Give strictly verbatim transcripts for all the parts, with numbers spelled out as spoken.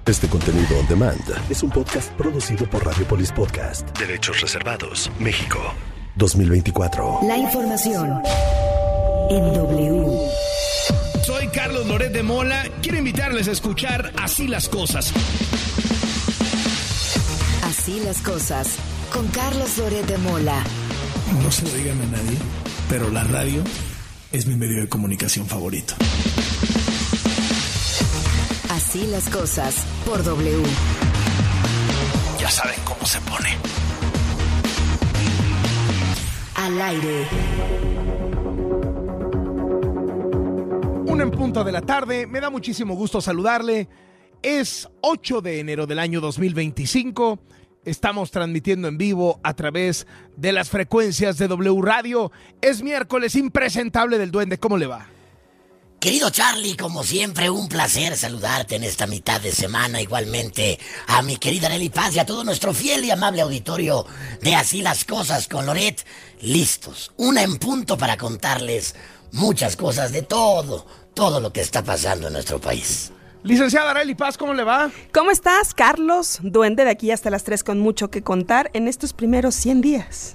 Este contenido on demand es un podcast producido por Radiopolis Podcast. Derechos reservados. México. dos mil veinticuatro. La información en W. Soy Carlos Loret de Mola. Quiero invitarles a escuchar Así las Cosas. Así las Cosas, con Carlos Loret de Mola. No se lo digan a nadie, pero la radio es mi medio de comunicación favorito. Así las Cosas, por W. Ya saben cómo se pone. Al aire. Una en punto de la tarde, me da muchísimo gusto saludarle. Es ocho de enero del año dos mil veinticinco. Estamos transmitiendo en vivo a través de las frecuencias de W Radio. Es miércoles impresentable del Duende. ¿Cómo le va? Querido Charlie, como siempre, un placer saludarte en esta mitad de semana. Igualmente a mi querida Nelly Paz y a todo nuestro fiel y amable auditorio de Así las Cosas con Loret. Listos, una en punto para contarles muchas cosas de todo, todo lo que está pasando en nuestro país. Licenciada Nelly Paz, ¿cómo le va? ¿Cómo estás, Carlos? Duende de aquí hasta las tres con mucho que contar en estos primeros cien días.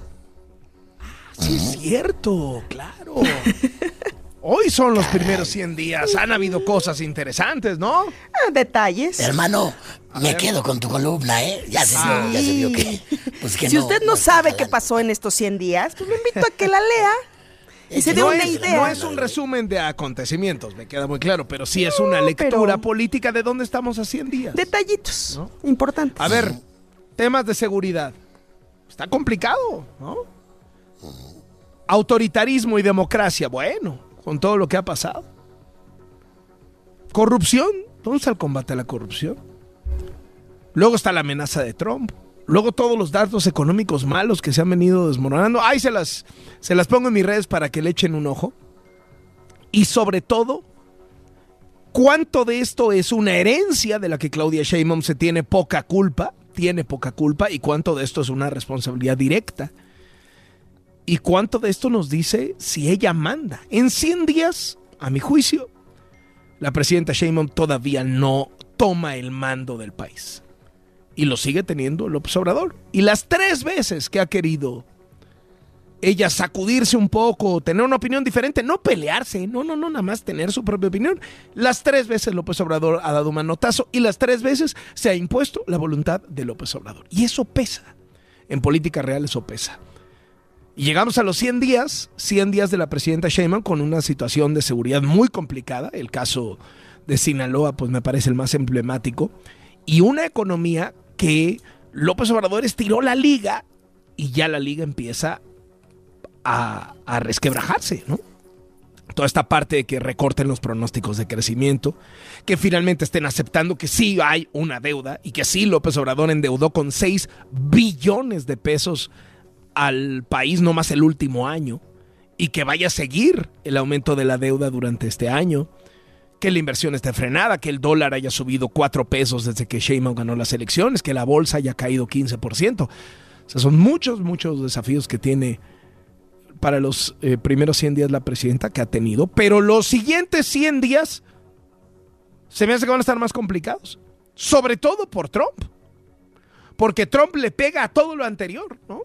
Sí, es cierto, claro. Hoy son los primeros cien días. Han habido cosas interesantes, ¿no? Ah, detalles. Hermano, A me ver. quedo con tu columna, ¿eh? Ya se Sí. vio, ya se vio que... Pues que si no, usted no, no está sabe qué jalando. pasó en estos cien días, pues lo invito a que la lea y se dé No una es, idea. no es un resumen de acontecimientos, me queda muy claro, pero sí es una lectura pero- política de dónde estamos a cien días. Detallitos ¿No? importantes. A ver, temas de seguridad. Está complicado, ¿no? Autoritarismo y democracia, bueno, con todo lo que ha pasado. Corrupción, ¿dónde está el combate a la corrupción? Luego está la amenaza de Trump. Luego todos los datos económicos malos que se han venido desmoronando. Ahí se las, se las pongo en mis redes para que le echen un ojo. Y sobre todo, ¿cuánto de esto es una herencia de la que Claudia Sheinbaum se tiene poca culpa? Tiene poca culpa. ¿Y cuánto de esto es una responsabilidad directa? ¿Y cuánto de esto nos dice si ella manda? En cien días, a mi juicio, la presidenta Sheinbaum todavía no toma el mando del país. Y lo sigue teniendo López Obrador. Y las tres veces que ha querido ella sacudirse un poco, tener una opinión diferente, no pelearse, no, no, no, nada más tener su propia opinión. Las tres veces López Obrador ha dado un manotazo y las tres veces se ha impuesto la voluntad de López Obrador. Y eso pesa. En política real eso pesa. Y llegamos a los cien días, cien días de la presidenta Sheinbaum con una situación de seguridad muy complicada. El caso de Sinaloa, pues me parece el más emblemático. Y una economía que López Obrador estiró la liga y ya la liga empieza a, a resquebrajarse, ¿no? Toda esta parte de que recorten los pronósticos de crecimiento, que finalmente estén aceptando que sí hay una deuda y que sí López Obrador endeudó con seis billones de pesos al país no más el último año y que vaya a seguir el aumento de la deuda durante este año, que la inversión esté frenada, que el dólar haya subido cuatro pesos desde que Sheinbaum ganó las elecciones, que la bolsa haya caído quince por ciento. O sea, son muchos, muchos desafíos que tiene para los eh, primeros cien días la presidenta que ha tenido, pero los siguientes cien días se me hace que van a estar más complicados, sobre todo por Trump, porque Trump le pega a todo lo anterior, ¿no?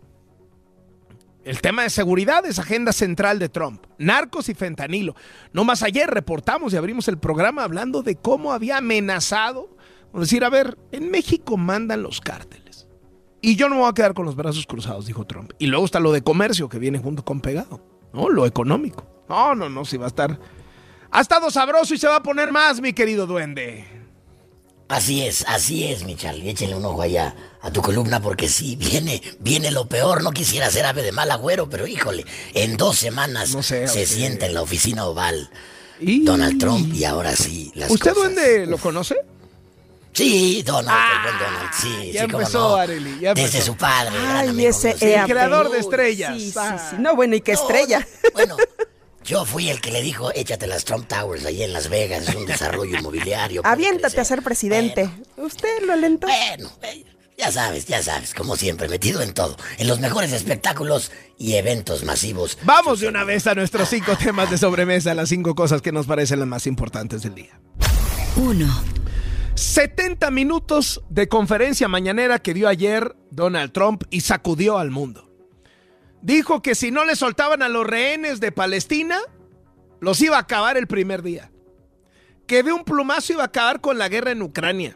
El tema de seguridad es agenda central de Trump. Narcos y fentanilo. No más ayer reportamos y abrimos el programa hablando de cómo había amenazado. Es decir, a ver, en México mandan los cárteles. Y yo no me voy a quedar con los brazos cruzados, dijo Trump. Y luego está lo de comercio que viene junto con pegado, ¿no? Lo económico. No, no, no, sí va a estar... Ha estado sabroso y se va a poner más, mi querido duende. Así es, así es, mi Charlie. Échenle un ojo allá a tu columna porque sí, viene, viene lo peor. No quisiera ser ave de mal agüero, pero híjole, en dos semanas No sé, se ok. sienta en la oficina oval Y... Donald Trump y ahora sí las ¿Usted cosas. duende lo conoce? Sí, Donald, Ah, el buen Donald, sí, ya sí, cómo empezó, no. Arely, ya Desde empezó. su padre, gran Ay, amigo ese mío, sí. E A El P. creador de estrellas. Sí, sí, Ah. sí. No, bueno, y qué No, estrella. no, bueno, yo fui el que le dijo, échate las Trump Towers ahí en Las Vegas, es un desarrollo inmobiliario. puede Aviéntate crecer. a ser presidente. Bueno, Usted lo alentó. Bueno, eh, ya sabes, ya sabes, como siempre, metido en todo, en los mejores espectáculos y eventos masivos. Vamos de una vez a nuestros cinco temas de sobremesa, las cinco cosas que nos parecen las más importantes del día. uno. setenta minutos de conferencia mañanera que dio ayer Donald Trump y sacudió al mundo. Dijo que si no le soltaban a los rehenes de Palestina, los iba a acabar el primer día. Que de un plumazo iba a acabar con la guerra en Ucrania.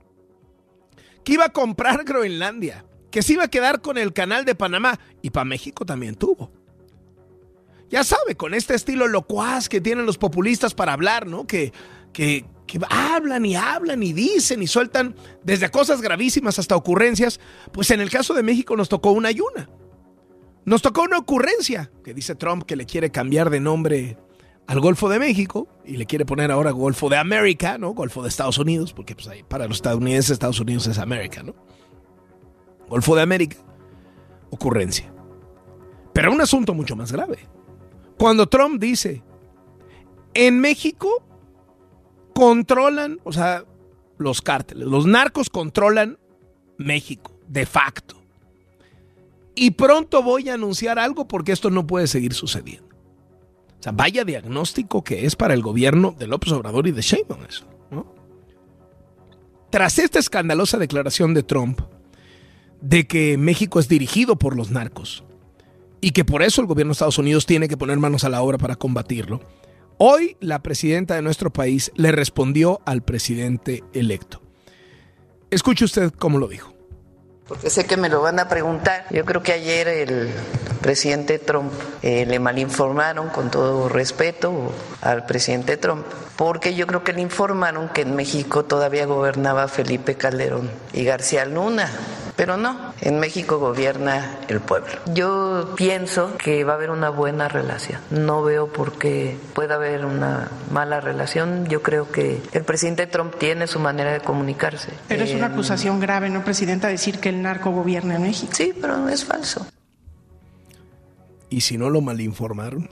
Que iba a comprar Groenlandia. Que se iba a quedar con el canal de Panamá. Y para México también tuvo. Ya sabe, con este estilo locuaz que tienen los populistas para hablar, ¿no? Que, que, que hablan y hablan y dicen y sueltan desde cosas gravísimas hasta ocurrencias. Pues en el caso de México nos tocó una y una. Nos tocó una ocurrencia que dice Trump que le quiere cambiar de nombre al Golfo de México y le quiere poner ahora Golfo de América, ¿no? Golfo de Estados Unidos, porque pues ahí para los estadounidenses Estados Unidos es América, ¿no? Golfo de América, ocurrencia. Pero un asunto mucho más grave. Cuando Trump dice, en México controlan, o sea, los cárteles, los narcos controlan México, de facto. Y pronto voy a anunciar algo porque esto no puede seguir sucediendo. O sea, vaya diagnóstico que es para el gobierno de López Obrador y de Sheinbaum eso, ¿no? Tras esta escandalosa declaración de Trump de que México es dirigido por los narcos y que por eso el gobierno de Estados Unidos tiene que poner manos a la obra para combatirlo, hoy la presidenta de nuestro país le respondió al presidente electo. Escuche usted cómo lo dijo. Porque sé que me lo van a preguntar. Yo creo que ayer el presidente Trump eh, le malinformaron, con todo respeto al presidente Trump, porque yo creo que le informaron que en México todavía gobernaba Felipe Calderón y García Luna. Pero no, en México gobierna el pueblo. Yo pienso que va a haber una buena relación. No veo por qué pueda haber una mala relación. Yo creo que el presidente Trump tiene su manera de comunicarse. Pero es una acusación grave, ¿no, Presidenta, decir que el narco gobierna en México? Sí, pero no es falso. ¿Y si no lo malinformaron?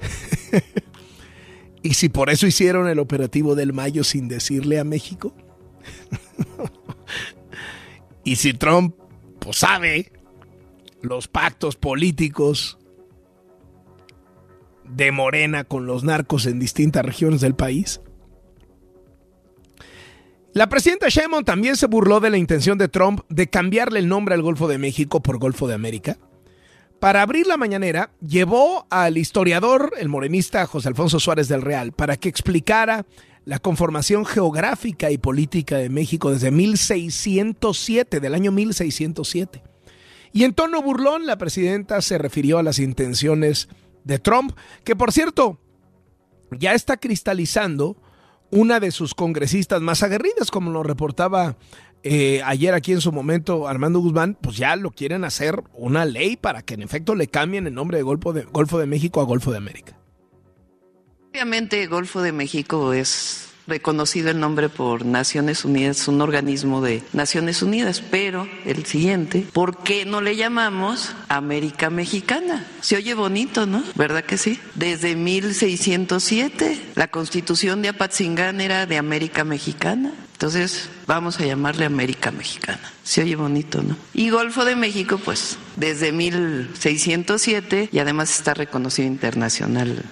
¿Y si por eso hicieron el operativo del Mayo sin decirle a México? Y si Trump, pues sabe los pactos políticos de Morena con los narcos en distintas regiones del país. La presidenta Sheinbaum también se burló de la intención de Trump de cambiarle el nombre al Golfo de México por Golfo de América. Para abrir la mañanera, llevó al historiador, el morenista José Alfonso Suárez del Real, para que explicara la conformación geográfica y política de México desde mil seiscientos siete, del año mil seiscientos siete. Y en tono burlón, la presidenta se refirió a las intenciones de Trump, que por cierto, ya está cristalizando una de sus congresistas más aguerridas, como lo reportaba eh, ayer aquí en su momento Armando Guzmán, pues ya lo quieren hacer una ley para que en efecto le cambien el nombre de Golfo de, Golfo de México a Golfo de América. Obviamente el Golfo de México es reconocido el nombre por Naciones Unidas, un organismo de Naciones Unidas, pero el siguiente, ¿por qué no le llamamos América Mexicana? Se oye bonito, ¿no? ¿Verdad que sí? Desde mil seiscientos siete, la Constitución de Apatzingán era de América Mexicana. Entonces, vamos a llamarle América Mexicana. Se oye bonito, ¿no? Y Golfo de México, pues, desde mil seiscientos siete y además está reconocido internacional.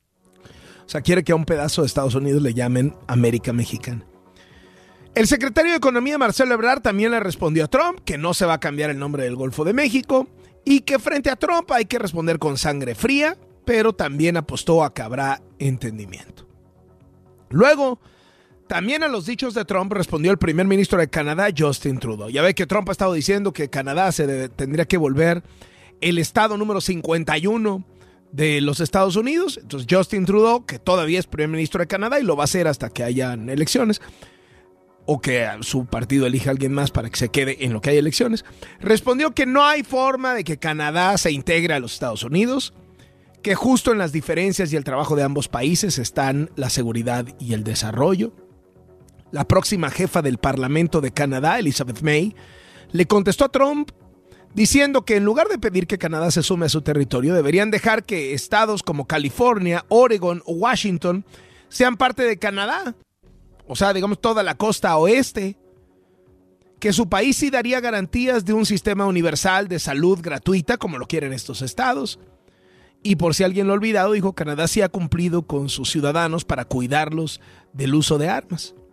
O sea, quiere que a un pedazo de Estados Unidos le llamen América Mexicana. El secretario de Economía, Marcelo Ebrard, también le respondió a Trump que no se va a cambiar el nombre del Golfo de México y que frente a Trump hay que responder con sangre fría, pero también apostó a que habrá entendimiento. Luego, también a los dichos de Trump respondió el primer ministro de Canadá, Justin Trudeau. Ya ve que Trump ha estado diciendo que Canadá se debe, tendría que volver el estado número cincuenta y uno de los Estados Unidos. Entonces Justin Trudeau, que todavía es primer ministro de Canadá y lo va a hacer hasta que hayan elecciones o que su partido elija a alguien más para que se quede en lo que hay elecciones, respondió que no hay forma de que Canadá se integre a los Estados Unidos, que justo en las diferencias y el trabajo de ambos países están la seguridad y el desarrollo. La próxima jefa del Parlamento de Canadá, Elizabeth May, le contestó a Trump diciendo que en lugar de pedir que Canadá se sume a su territorio, deberían dejar que estados como California, Oregon o Washington sean parte de Canadá. O sea, digamos toda la costa oeste. Que su país sí daría garantías de un sistema universal de salud gratuita, como lo quieren estos estados. Y por si alguien lo ha olvidado, dijo, Canadá sí ha cumplido con sus ciudadanos para cuidarlos del uso de armas.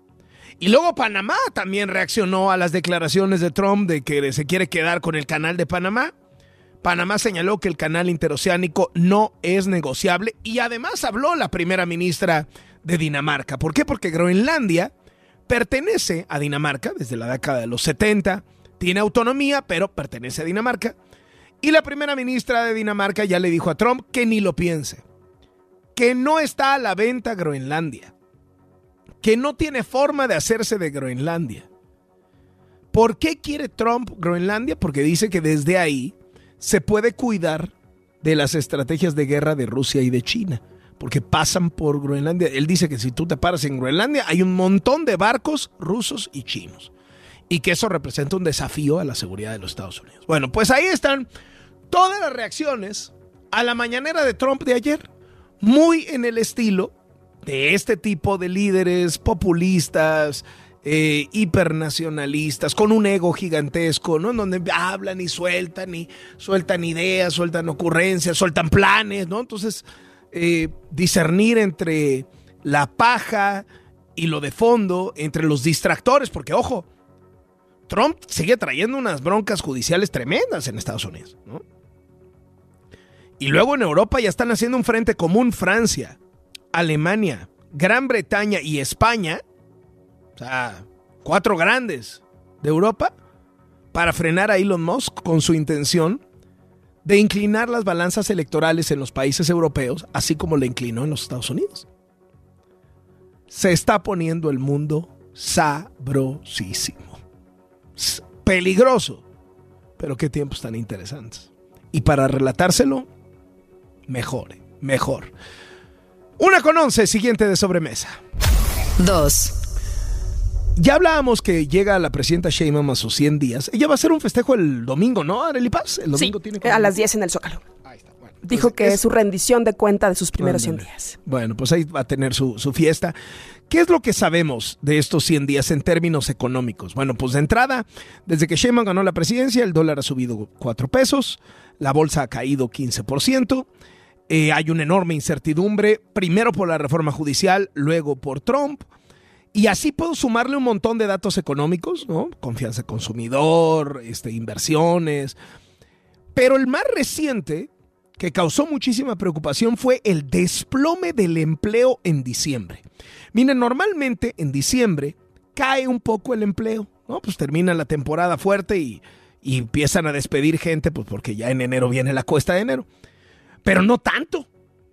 Y luego Panamá también reaccionó a las declaraciones de Trump de que se quiere quedar con el canal de Panamá. Panamá señaló que el canal interoceánico no es negociable y además habló la primera ministra de Dinamarca. ¿Por qué? Porque Groenlandia pertenece a Dinamarca desde la década de los setenta, tiene autonomía, pero pertenece a Dinamarca. Y la primera ministra de Dinamarca ya le dijo a Trump que ni lo piense, que no está a la venta Groenlandia, que no tiene forma de hacerse de Groenlandia. ¿Por qué quiere Trump Groenlandia? Porque dice que desde ahí se puede cuidar de las estrategias de guerra de Rusia y de China, porque pasan por Groenlandia. Él dice que si tú te paras en Groenlandia hay un montón de barcos rusos y chinos y que eso representa un desafío a la seguridad de los Estados Unidos. Bueno, pues ahí están todas las reacciones a la mañanera de Trump de ayer, muy en el estilo de este tipo de líderes populistas, Eh, hipernacionalistas, con un ego gigantesco, ¿no? En donde hablan y sueltan y sueltan ideas, sueltan ocurrencias, sueltan planes, ¿no? Entonces, eh, discernir entre la paja y lo de fondo, entre los distractores, porque, ojo, Trump sigue trayendo unas broncas judiciales tremendas en Estados Unidos, ¿no? Y luego en Europa ya están haciendo un frente común Francia, Alemania, Gran Bretaña y España. O sea, cuatro grandes de Europa para frenar a Elon Musk con su intención de inclinar las balanzas electorales en los países europeos, así como le inclinó en los Estados Unidos. Se está poniendo el mundo sabrosísimo. Peligroso, pero qué tiempos tan interesantes. Y para relatárselo, mejor, mejor. Una con once, siguiente de sobremesa. Dos. Ya hablábamos que llega la presidenta Sheinbaum a sus cien días. Ella va a hacer un festejo el domingo, ¿no, Arely Paz? El domingo sí, tiene a las diez en el Zócalo. Ahí está. Bueno, dijo que es su rendición de cuenta de sus primeros cien días. Bueno, pues ahí va a tener su, su fiesta. ¿Qué es lo que sabemos de estos cien días en términos económicos? Bueno, pues de entrada, desde que Sheinbaum ganó la presidencia, el dólar ha subido cuatro pesos, la bolsa ha caído quince por ciento, eh, hay una enorme incertidumbre, primero por la reforma judicial, luego por Trump. Y así puedo sumarle un montón de datos económicos, ¿no? Confianza consumidor, este, inversiones. Pero el más reciente, que causó muchísima preocupación, fue el desplome del empleo en diciembre. Miren, normalmente en diciembre cae un poco el empleo, ¿no? Pues termina la temporada fuerte y, y empiezan a despedir gente, pues porque ya en enero viene la cuesta de enero. Pero no tanto.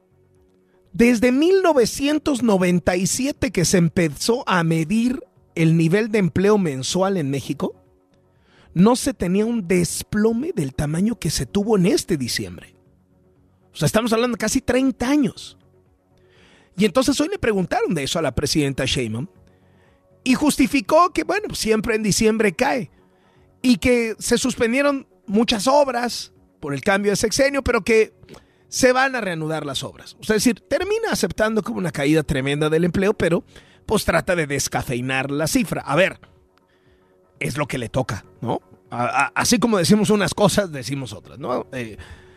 Desde mil novecientos noventa y siete que se empezó a medir el nivel de empleo mensual en México, no se tenía un desplome del tamaño que se tuvo en este diciembre. O sea, estamos hablando de casi treinta años. Y entonces hoy le preguntaron de eso a la presidenta Sheinbaum y justificó que, bueno, siempre en diciembre cae y que se suspendieron muchas obras por el cambio de sexenio, pero que se van a reanudar las obras. O sea, es decir, termina aceptando como una caída tremenda del empleo, pero pues trata de descafeinar la cifra. A ver, es lo que le toca, ¿no? A, a, así como decimos unas cosas, decimos otras, ¿no? Eh,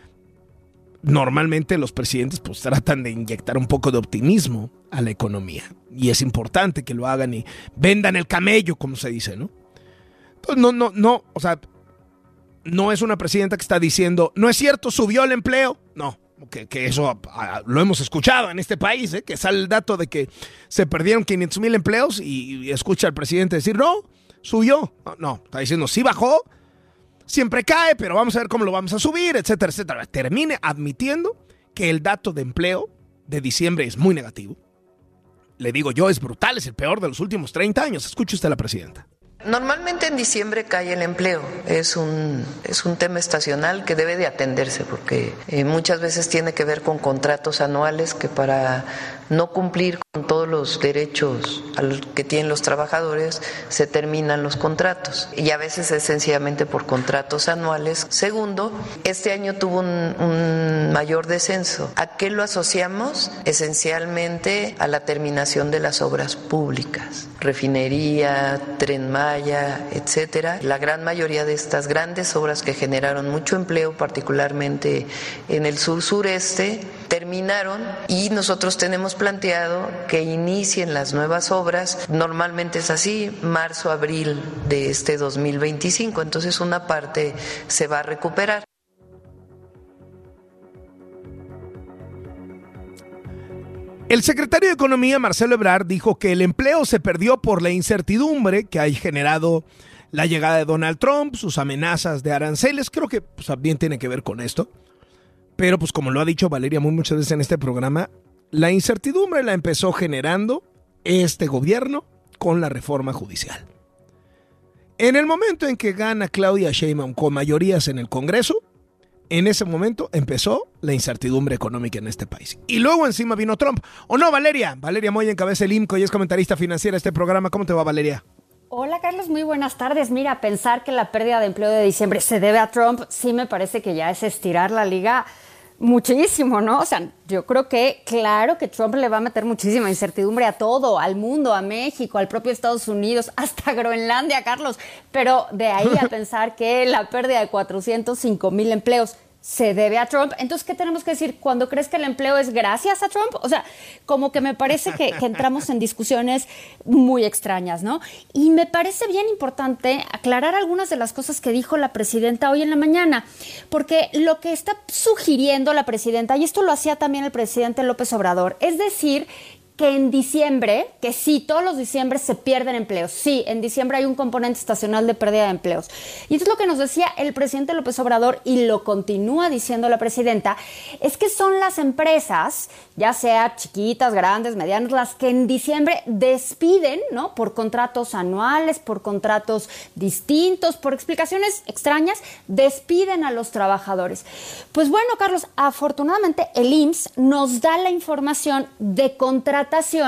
normalmente los presidentes pues tratan de inyectar un poco de optimismo a la economía. Y es importante que lo hagan y vendan el camello, como se dice, ¿no? Entonces, no, no, no, o sea, no es una presidenta que está diciendo, no es cierto, subió el empleo. No. Que, que eso a, a, lo hemos escuchado en este país, ¿eh? Que sale el dato de que se perdieron quinientos mil empleos y, y escucha al presidente decir, no, subió. No, no, está diciendo, sí bajó, siempre cae, pero vamos a ver cómo lo vamos a subir, etcétera, etcétera. Termine admitiendo que el dato de empleo de diciembre es muy negativo. Le digo yo, es brutal, es el peor de los últimos treinta años. Escuche usted a la presidenta. Normalmente en diciembre cae el empleo, es un, es un tema estacional que debe de atenderse porque eh, muchas veces tiene que ver con contratos anuales que para no cumplir con todos los derechos que tienen los trabajadores se terminan los contratos y a veces es sencillamente por contratos anuales. Segundo, este año tuvo un, un mayor descenso. ¿A qué lo asociamos? Esencialmente a la terminación de las obras públicas, refinería, Tren Maya, etcétera. La gran mayoría de estas grandes obras que generaron mucho empleo, particularmente en el sur sureste, terminaron y nosotros tenemos hemos planteado que inicien las nuevas obras. Normalmente es así, marzo, abril de este dos mil veinticinco. Entonces una parte se va a recuperar. El secretario de Economía, Marcelo Ebrard, dijo que el empleo se perdió por la incertidumbre que ha generado la llegada de Donald Trump, sus amenazas de aranceles. Creo que pues, también tiene que ver con esto. Pero pues como lo ha dicho Valeria muy muchas veces en este programa, la incertidumbre la empezó generando este gobierno con la reforma judicial. En el momento en que gana Claudia Sheinbaum con mayorías en el Congreso, en ese momento empezó la incertidumbre económica en este país. Y luego encima vino Trump. ¿O no, Valeria? Valeria Moya encabeza el I M C O y es comentarista financiera de este programa. ¿Cómo te va, Valeria? Hola, Carlos. Muy buenas tardes. Mira, pensar que la pérdida de empleo de diciembre se debe a Trump, sí me parece que ya es estirar la liga muchísimo, ¿no? O sea, yo creo que, claro que Trump le va a meter muchísima incertidumbre a todo, al mundo, a México, al propio Estados Unidos, hasta Groenlandia, Carlos. Pero de ahí a pensar que la pérdida de cuatrocientos cinco mil empleos se debe a Trump. Entonces, ¿qué tenemos que decir? ¿Cuando crees que el empleo es gracias a Trump? O sea, como que me parece que, que entramos en discusiones muy extrañas, ¿no? Y me parece bien importante aclarar algunas de las cosas que dijo la presidenta hoy en la mañana, porque lo que está sugiriendo la presidenta, y esto lo hacía también el presidente López Obrador, es decir, que en diciembre, que sí, todos los diciembres se pierden empleos. Sí, en diciembre hay un componente estacional de pérdida de empleos. Y entonces lo que nos decía el presidente López Obrador, y lo continúa diciendo la presidenta, es que son las empresas, ya sea chiquitas, grandes, medianas, las que en diciembre despiden, ¿no? Por contratos anuales, por contratos distintos, por explicaciones extrañas, despiden a los trabajadores. Pues bueno, Carlos, afortunadamente el I M S S nos da la información de contratos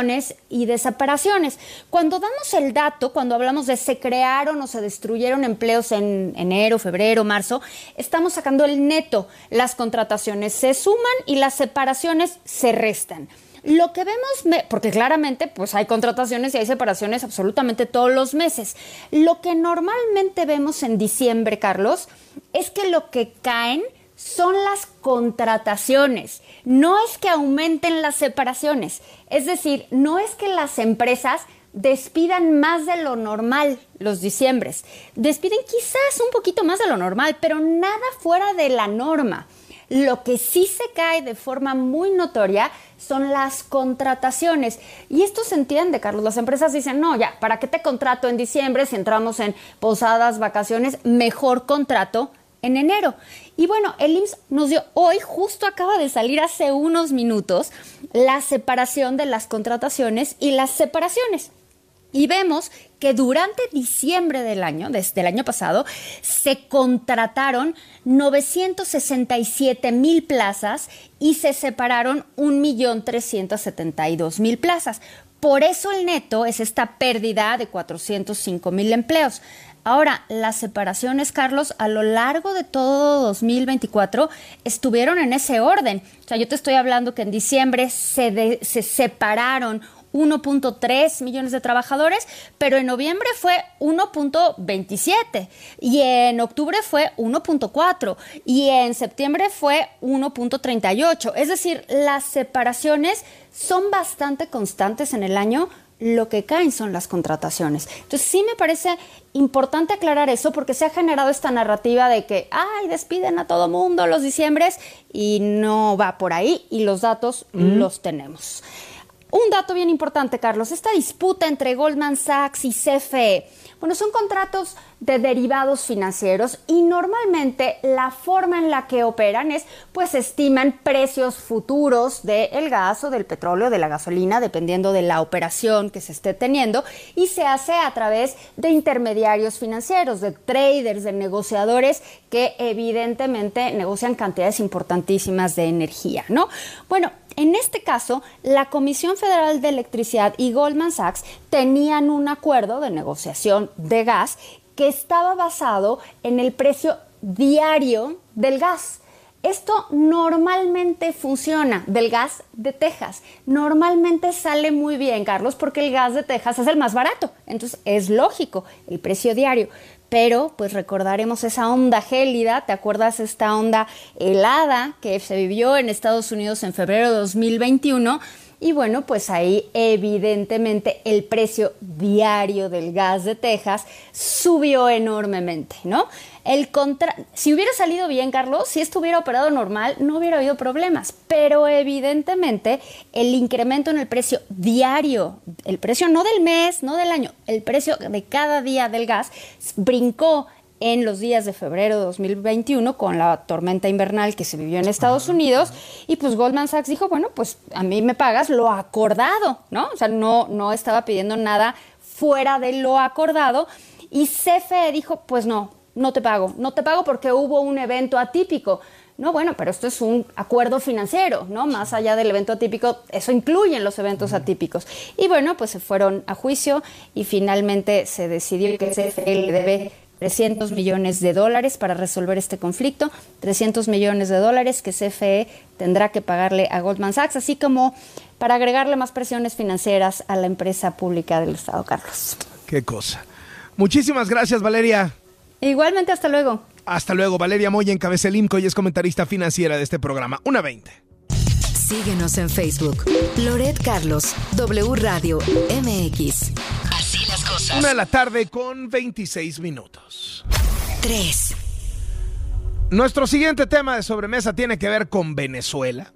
y de separaciones. Cuando damos el dato, cuando hablamos de se crearon o se destruyeron empleos en enero, febrero, marzo, estamos sacando el neto. Las contrataciones se suman y las separaciones se restan. Lo que vemos, porque claramente pues hay contrataciones y hay separaciones absolutamente todos los meses. Lo que normalmente vemos en diciembre, Carlos, es que lo que caen son las contrataciones, no es que aumenten las separaciones, es decir, no es que las empresas despidan más de lo normal los diciembres, despiden quizás un poquito más de lo normal, pero nada fuera de la norma. Lo que sí se cae de forma muy notoria son las contrataciones. Y esto se entiende, Carlos. Las empresas dicen, no, ya, ¿para qué te contrato en diciembre si entramos en posadas, vacaciones? Mejor contrato en enero. Y bueno, el I M S S nos dio hoy, justo acaba de salir hace unos minutos, la separación de las contrataciones y las separaciones. Y vemos que durante diciembre del año, desde el año pasado, se contrataron novecientos sesenta y siete mil plazas y se separaron un millón trescientos setenta y dos mil plazas. Por eso el neto es esta pérdida de cuatrocientos cinco mil empleos. Ahora, las separaciones, Carlos, a lo largo de todo dos mil veinticuatro estuvieron en ese orden. O sea, yo te estoy hablando que en diciembre se, de, se separaron uno punto tres millones de trabajadores, pero en noviembre fue uno punto veintisiete y en octubre fue uno punto cuatro y en septiembre fue uno punto treinta y ocho. Es decir, las separaciones son bastante constantes en el año. Lo que caen son las contrataciones. Entonces sí me parece importante aclarar eso porque se ha generado esta narrativa de que ay, despiden a todo mundo los diciembres y no va por ahí y los datos mm. los tenemos. Un dato bien importante, Carlos, esta disputa entre Goldman Sachs y C F E, bueno, son contratos de derivados financieros y normalmente la forma en la que operan es, pues estiman precios futuros del gas o del petróleo, de la gasolina, dependiendo de la operación que se esté teniendo, y se hace a través de intermediarios financieros, de traders, de negociadores que evidentemente negocian cantidades importantísimas de energía, ¿no? Bueno, en este caso, la Comisión Federal de Electricidad y Goldman Sachs tenían un acuerdo de negociación de gas que estaba basado en el precio diario del gas. Esto normalmente funciona, del gas de Texas. Normalmente sale muy bien, Carlos, porque el gas de Texas es el más barato. Entonces, es lógico, el precio diario. Pero, pues recordaremos esa onda gélida, ¿te acuerdas esta onda helada que se vivió en Estados Unidos en febrero de dos mil veintiuno? Y bueno, pues ahí evidentemente el precio diario del gas de Texas subió enormemente, ¿no? El contra... Si hubiera salido bien, Carlos, si esto hubiera operado normal, no hubiera habido problemas. Pero evidentemente el incremento en el precio diario, el precio no del mes, no del año, el precio de cada día del gas brincó en los días de febrero de dos mil veintiuno con la tormenta invernal que se vivió en Estados Unidos, y pues Goldman Sachs dijo, bueno, pues a mí me pagas lo acordado, ¿no? O sea, no, no estaba pidiendo nada fuera de lo acordado, y C F E dijo, pues no, no te pago, no te pago porque hubo un evento atípico. No, bueno, pero esto es un acuerdo financiero, ¿no? Más allá del evento atípico, eso incluye los eventos atípicos. Y bueno, pues se fueron a juicio y finalmente se decidió que C F E le debe trescientos millones de dólares para resolver este conflicto, trescientos millones de dólares que C F E tendrá que pagarle a Goldman Sachs, así como para agregarle más presiones financieras a la empresa pública del Estado, Carlos. Qué cosa. Muchísimas gracias, Valeria. Igualmente, hasta luego. Hasta luego. Valeria Moya encabeza el IMCO y es comentarista financiera de este programa. una veinte. Síguenos en Facebook. Loret Carlos, W Radio M X. Así las cosas. Una de la tarde con veintiséis minutos. tres. Nuestro siguiente tema de sobremesa tiene que ver con Venezuela.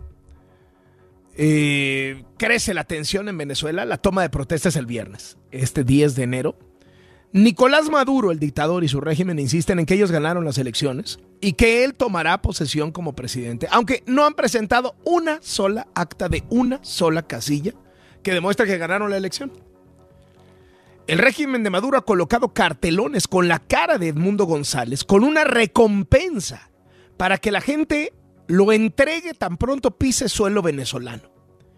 Eh, crece la tensión en Venezuela. La toma de protestas el viernes, este diez de enero. Nicolás Maduro, el dictador, y su régimen insisten en que ellos ganaron las elecciones y que él tomará posesión como presidente, aunque no han presentado una sola acta de una sola casilla que demuestre que ganaron la elección. El régimen de Maduro ha colocado cartelones con la cara de Edmundo González con una recompensa para que la gente lo entregue tan pronto pise suelo venezolano.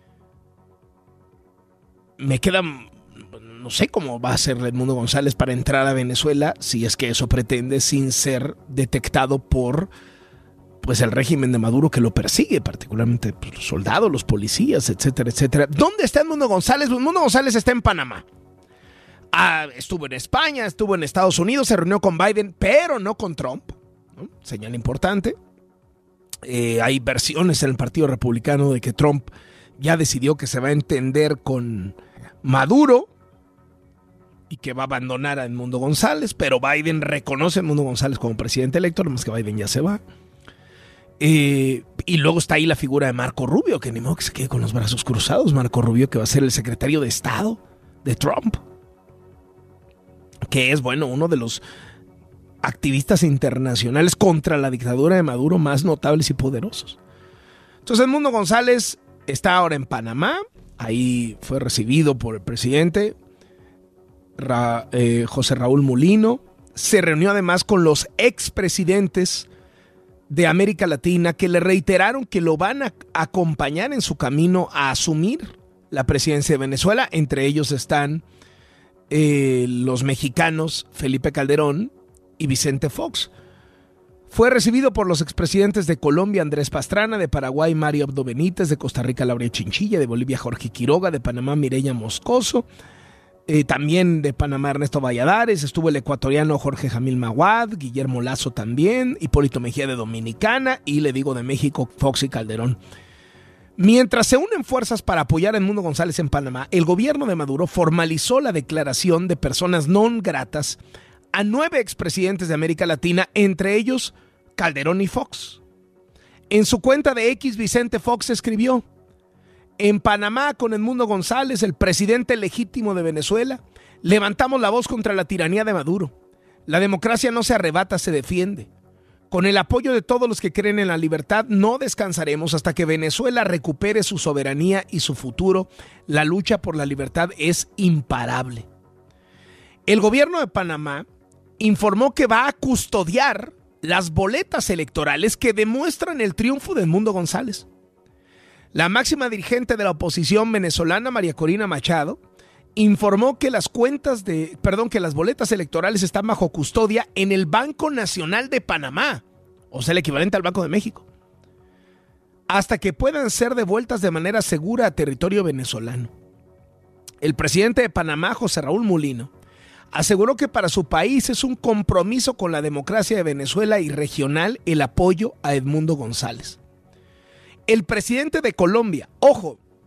Me queda... No sé cómo va a ser Edmundo González para entrar a Venezuela, si es que eso pretende, sin ser detectado por pues el régimen de Maduro que lo persigue, particularmente pues, los soldados, los policías, etcétera, etcétera. ¿Dónde está Edmundo González? Edmundo González está en Panamá. Ah, estuvo en España, estuvo en Estados Unidos, se reunió con Biden, pero no con Trump, ¿no? Señal importante. Eh, hay versiones en el Partido Republicano de que Trump ya decidió que se va a entender con Maduro y que va a abandonar a Edmundo González, pero Biden reconoce a Edmundo González como presidente electo, nomás que Biden ya se va. Eh, y luego está ahí la figura de Marco Rubio, que ni modo que se quede con los brazos cruzados. Marco Rubio, que va a ser el secretario de Estado de Trump, que es, bueno, uno de los activistas internacionales contra la dictadura de Maduro más notables y poderosos. Entonces Edmundo González está ahora en Panamá, ahí fue recibido por el presidente Ra, eh, José Raúl Mulino. Se reunió además con los expresidentes de América Latina que le reiteraron que lo van a acompañar en su camino a asumir la presidencia de Venezuela. Entre ellos están eh, los mexicanos Felipe Calderón y Vicente Fox. Fue recibido por los expresidentes de Colombia, Andrés Pastrana, de Paraguay, Mario Abdo Benítez, de Costa Rica, Laura Chinchilla, de Bolivia, Jorge Quiroga, de Panamá, Mireya Moscoso, Eh, también de Panamá, Ernesto Valladares, estuvo el ecuatoriano Jorge Jamil Maguad, Guillermo Lazo también, Hipólito Mejía de Dominicana y le digo de México, Fox y Calderón. Mientras se unen fuerzas para apoyar a Edmundo González en Panamá, el gobierno de Maduro formalizó la declaración de personas non gratas a nueve expresidentes de América Latina, entre ellos Calderón y Fox. En su cuenta de X, Vicente Fox escribió: en Panamá, con Edmundo González, el presidente legítimo de Venezuela, levantamos la voz contra la tiranía de Maduro. La democracia no se arrebata, se defiende. Con el apoyo de todos los que creen en la libertad, no descansaremos hasta que Venezuela recupere su soberanía y su futuro. La lucha por la libertad es imparable. El gobierno de Panamá informó que va a custodiar las boletas electorales que demuestran el triunfo de Edmundo González. La máxima dirigente de la oposición venezolana, María Corina Machado, informó que las cuentas de, perdón, que las boletas electorales están bajo custodia en el Banco Nacional de Panamá, o sea, el equivalente al Banco de México, hasta que puedan ser devueltas de manera segura a territorio venezolano. El presidente de Panamá, José Raúl Mulino, aseguró que para su país es un compromiso con la democracia de Venezuela y regional el apoyo a Edmundo González. El presidente de Colombia, ojo,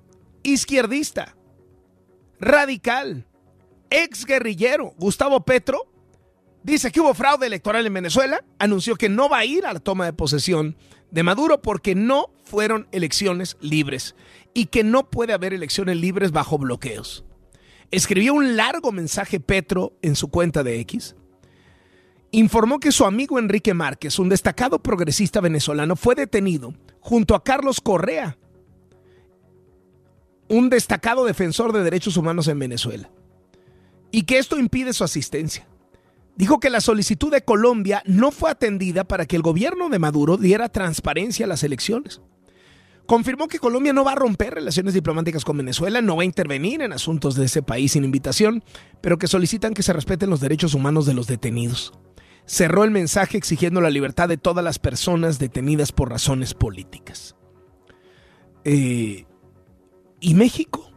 izquierdista, radical, exguerrillero, Gustavo Petro, dice que hubo fraude electoral en Venezuela, anunció que no va a ir a la toma de posesión de Maduro porque no fueron elecciones libres y que no puede haber elecciones libres bajo bloqueos. Escribió un largo mensaje Petro en su cuenta de X. Informó que su amigo Enrique Márquez, un destacado progresista venezolano, fue detenido junto a Carlos Correa, un destacado defensor de derechos humanos en Venezuela, y que esto impide su asistencia. Dijo que la solicitud de Colombia no fue atendida para que el gobierno de Maduro diera transparencia a las elecciones. Confirmó que Colombia no va a romper relaciones diplomáticas con Venezuela, no va a intervenir en asuntos de ese país sin invitación, pero que solicitan que se respeten los derechos humanos de los detenidos. Cerró el mensaje exigiendo la libertad de todas las personas detenidas por razones políticas. Eh, ¿Y México?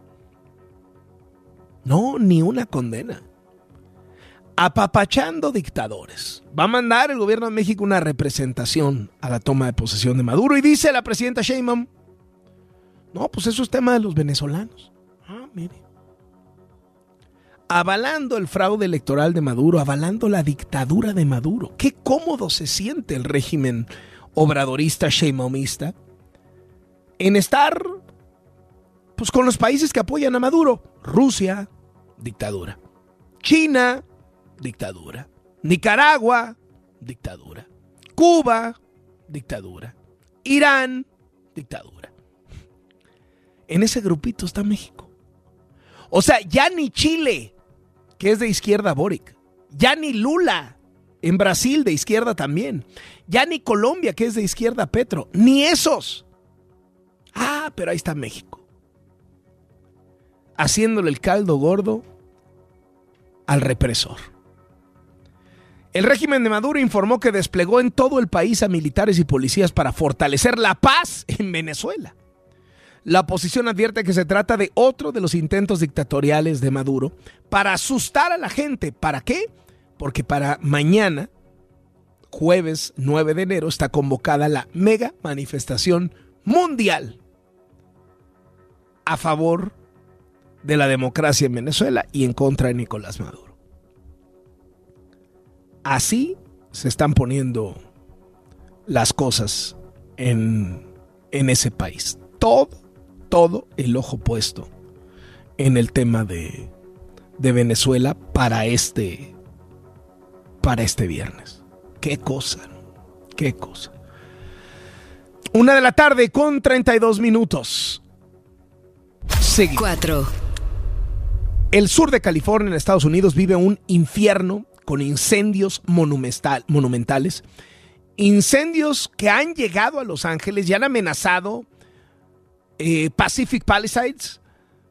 No, ni una condena. Apapachando dictadores. Va a mandar el gobierno de México una representación a la toma de posesión de Maduro y dice la presidenta Sheinbaum, no, pues eso es tema de los venezolanos. Ah, mire. Avalando el fraude electoral de Maduro, avalando la dictadura de Maduro. Qué cómodo se siente el régimen obradorista, sheinbaumista, en estar pues con los países que apoyan a Maduro. Rusia, dictadura. China, dictadura. Nicaragua, dictadura. Cuba, dictadura. Irán, dictadura. En ese grupito está México. O sea, ya ni Chile, que es de izquierda Boric, ya ni Lula, en Brasil de izquierda también, ya ni Colombia, que es de izquierda Petro, ni esos. Ah, pero ahí está México, haciéndole el caldo gordo al represor. El régimen de Maduro informó que desplegó en todo el país a militares y policías para fortalecer la paz en Venezuela. La oposición advierte que se trata de otro de los intentos dictatoriales de Maduro para asustar a la gente. ¿Para qué? Porque para mañana, jueves nueve de enero, está convocada la mega manifestación mundial a favor de la democracia en Venezuela y en contra de Nicolás Maduro. Así se están poniendo las cosas en, en ese país. Todo, todo el ojo puesto en el tema de, de Venezuela para este, para este viernes. Qué cosa, qué cosa. Una de la tarde con treinta y dos minutos. Seguimos. Cuatro. El sur de California, en Estados Unidos, vive un infierno con incendios monumental, monumentales. Incendios que han llegado a Los Ángeles y han amenazado eh, Pacific Palisades.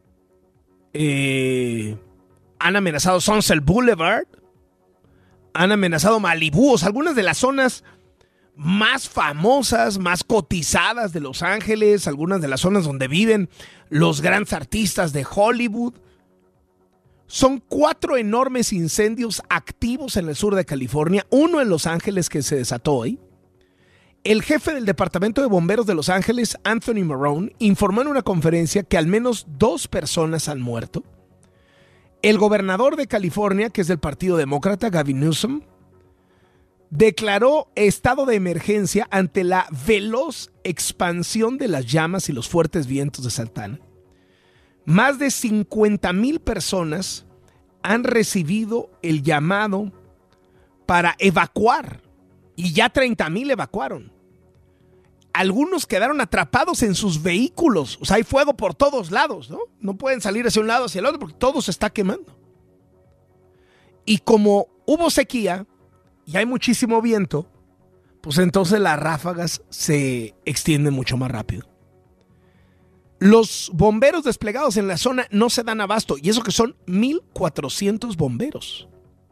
Eh, han amenazado Sunset Boulevard. Han amenazado Malibú, o sea, algunas de las zonas más famosas, más cotizadas de Los Ángeles, algunas de las zonas donde viven los grandes artistas de Hollywood. Son cuatro enormes incendios activos en el sur de California, uno en Los Ángeles que se desató hoy. El jefe del Departamento de Bomberos de Los Ángeles, Anthony Marrone, informó en una conferencia que al menos dos personas han muerto. El gobernador de California, que es del Partido Demócrata, Gavin Newsom, declaró estado de emergencia ante la veloz expansión de las llamas y los fuertes vientos de Santana. Más de cincuenta mil personas han recibido el llamado para evacuar y ya treinta mil evacuaron. Algunos quedaron atrapados en sus vehículos. O sea, hay fuego por todos lados, ¿no? No pueden salir hacia un lado hacia el otro porque todo se está quemando. Y como hubo sequía y hay muchísimo viento, pues entonces las ráfagas se extienden mucho más rápido. Los bomberos desplegados en la zona no se dan abasto, y eso que son mil cuatrocientos bomberos.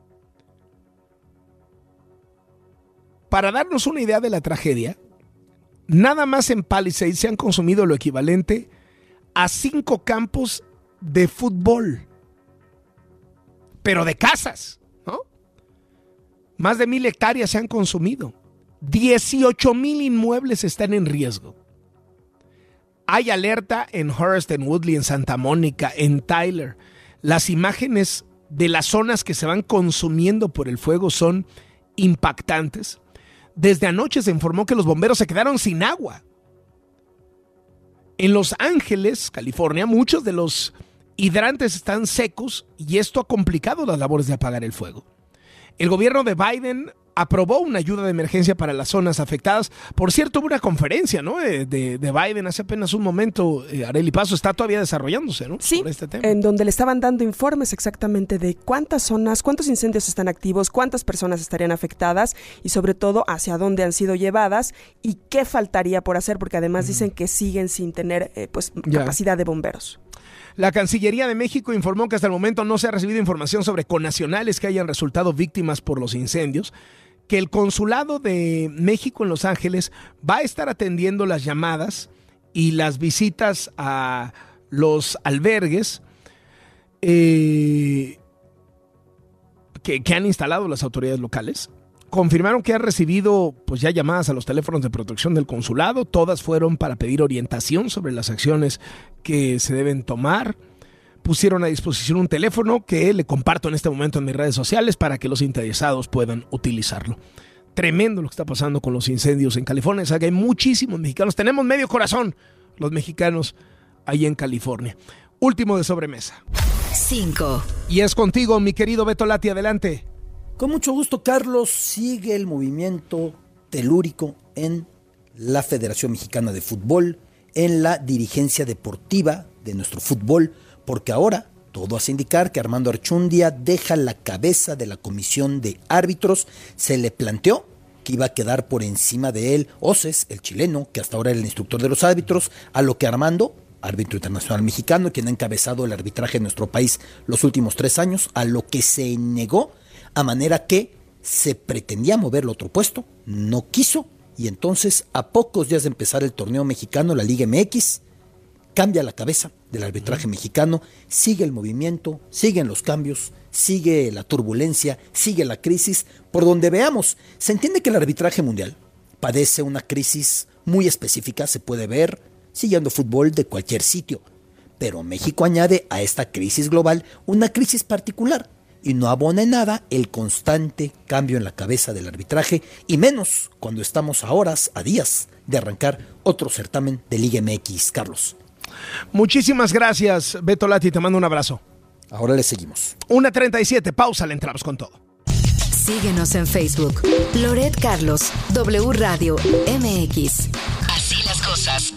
Para darnos una idea de la tragedia, nada más en Palisades se han consumido lo equivalente a cinco campos de fútbol, pero de casas, ¿no? Más de mil hectáreas se han consumido. dieciocho mil inmuebles están en riesgo. Hay alerta en Hearst, en Woodley, en Santa Mónica, en Tyler. Las imágenes de las zonas que se van consumiendo por el fuego son impactantes. Desde anoche se informó que los bomberos se quedaron sin agua. En Los Ángeles, California, muchos de los hidrantes están secos y esto ha complicado las labores de apagar el fuego. El gobierno de Biden aprobó una ayuda de emergencia para las zonas afectadas. Por cierto, hubo una conferencia, ¿no? de, de, de Biden hace apenas un momento. eh, Arely Paso está todavía desarrollándose, ¿no? Sí, sobre este tema. En donde le estaban dando informes exactamente de cuántas zonas, cuántos incendios están activos, cuántas personas estarían afectadas y sobre todo hacia dónde han sido llevadas y qué faltaría por hacer, porque además mm. dicen que siguen sin tener eh, pues ya. capacidad de bomberos. La Cancillería de México informó que hasta el momento no se ha recibido información sobre connacionales que hayan resultado víctimas por los incendios, que el Consulado de México en Los Ángeles va a estar atendiendo las llamadas y las visitas a los albergues eh, que, que han instalado las autoridades locales. Confirmaron que han recibido pues ya llamadas a los teléfonos de protección del consulado. Todas fueron para pedir orientación sobre las acciones que se deben tomar. Pusieron a disposición un teléfono que le comparto en este momento en mis redes sociales para que los interesados puedan utilizarlo. Tremendo lo que está pasando con los incendios en California. O sea que hay muchísimos mexicanos. Tenemos medio corazón los mexicanos ahí en California. Último de sobremesa. cinco. Y es contigo, mi querido Beto Lati. Adelante. Con mucho gusto, Carlos. Sigue el movimiento telúrico en la Federación Mexicana de Fútbol, en la dirigencia deportiva de nuestro fútbol, porque ahora todo hace indicar que Armando Archundia deja la cabeza de la comisión de árbitros. Se le planteó que iba a quedar por encima de él Oces, el chileno, que hasta ahora era el instructor de los árbitros, a lo que Armando, árbitro internacional mexicano, quien ha encabezado el arbitraje en nuestro país los últimos tres años, a lo que se negó, a manera que se pretendía moverlo a otro puesto, no quiso, y entonces a pocos días de empezar el torneo mexicano, la Liga M X, cambia la cabeza del arbitraje mexicano, sigue el movimiento, siguen los cambios, sigue la turbulencia, sigue la crisis. Por donde veamos, se entiende que el arbitraje mundial padece una crisis muy específica, se puede ver siguiendo fútbol de cualquier sitio, pero México añade a esta crisis global una crisis particular y no abona en nada el constante cambio en la cabeza del arbitraje, y menos cuando estamos a horas, a días de arrancar otro certamen de Liga M X, Carlos. Muchísimas gracias, Beto Lati, te mando un abrazo. Ahora le seguimos. una treinta y siete, pausa, le entramos con todo. Síguenos en Facebook, Loret Carlos, W Radio M X. Así las cosas.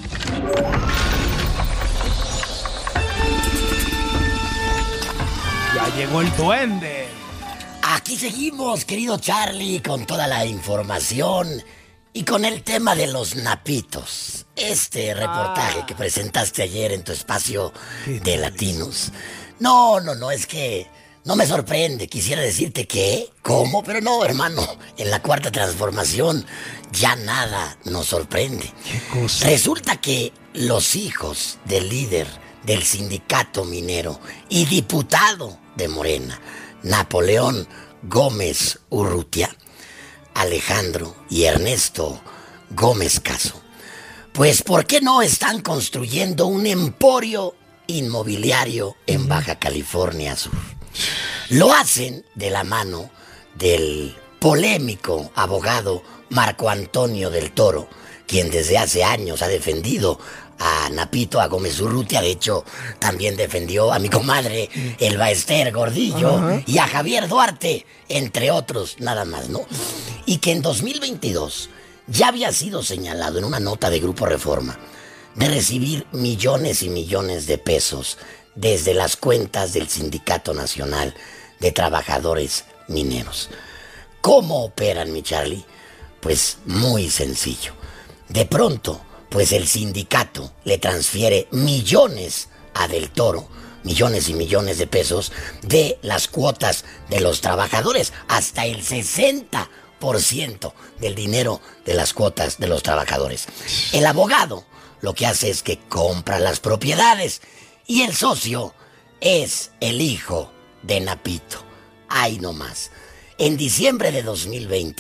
Ya llegó el duende. Aquí seguimos, querido Charlie, con toda la información y con el tema de los napitos. Este reportaje ah. que presentaste ayer en tu espacio de Latinos. No, no, no, es que no me sorprende. Quisiera decirte que, ¿cómo? Pero no, hermano, en la Cuarta Transformación ya nada nos sorprende. ¿Qué cosa? Resulta que los hijos del líder del sindicato minero y diputado de Morena, Napoleón Gómez Urrutia, Alejandro y Ernesto Gómez Caso, pues ¿por qué no están construyendo un emporio inmobiliario en Baja California Sur? Lo hacen de la mano del polémico abogado Marco Antonio del Toro, quien desde hace años ha defendido a Napito, a Gómez Urrutia. De hecho, también defendió a mi comadre Elba Ester Gordillo uh-huh. y a Javier Duarte, entre otros, nada más, ¿no? Y que en dos mil veintidós ya había sido señalado en una nota de Grupo Reforma de recibir millones y millones de pesos desde las cuentas del Sindicato Nacional de Trabajadores Mineros. ¿Cómo operan, mi Charlie? Pues muy sencillo. De pronto, pues el sindicato le transfiere millones a Del Toro, millones y millones de pesos de las cuotas de los trabajadores, hasta el sesenta por ciento del dinero de las cuotas de los trabajadores. El abogado lo que hace es que compra las propiedades y el socio es el hijo de Napito. Ahí nomás. En diciembre de dos mil veinte,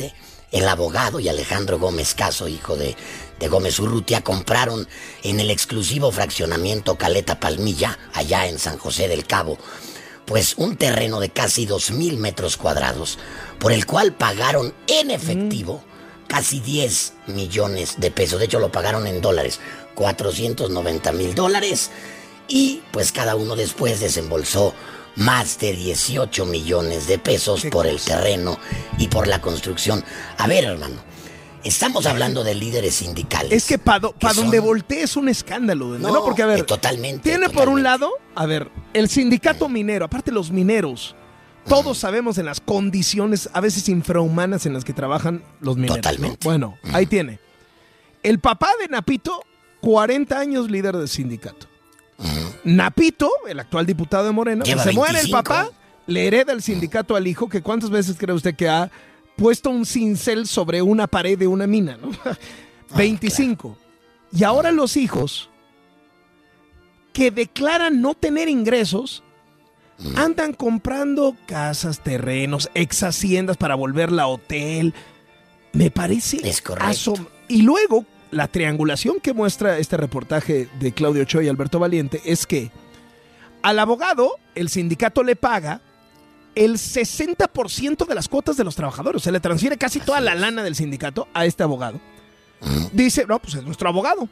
el abogado y Alejandro Gómez Caso, hijo de, de Gómez Urrutia, compraron en el exclusivo fraccionamiento Caleta Palmilla, allá en San José del Cabo, pues un terreno de casi dos mil metros cuadrados, por el cual pagaron en efectivo mm. casi diez millones de pesos. De hecho, lo pagaron en dólares, cuatrocientos noventa mil dólares, y pues cada uno después desembolsó más de dieciocho millones de pesos por el terreno y por la construcción. A ver, hermano, estamos hablando de líderes sindicales. Es que para pa son... donde voltee es un escándalo, ¿no? ¿no? Porque, a ver, totalmente, tiene totalmente. por un lado, a ver, el sindicato minero, aparte los mineros, todos sabemos en las condiciones a veces infrahumanas en las que trabajan los mineros. Totalmente. ¿no? Bueno, ahí tiene. El papá de Napito, cuarenta años líder del sindicato. Uh-huh. Napito, el actual diputado de Morena, pues se muere el papá, le hereda el sindicato al hijo, que cuántas veces cree usted que ha puesto un cincel sobre una pared de una mina, ¿no? veinticinco. Ah, claro. Y ahora los hijos, que declaran no tener ingresos, uh-huh. andan comprando casas, terrenos, ex haciendas para volverla a hotel. Me parece... Es correcto. Y luego... La triangulación que muestra este reportaje de Claudio Ochoa y Alberto Valiente es que al abogado el sindicato le paga el sesenta por ciento de las cuotas de los trabajadores. Se le transfiere casi toda la lana del sindicato a este abogado. Dice, no, pues es nuestro abogado.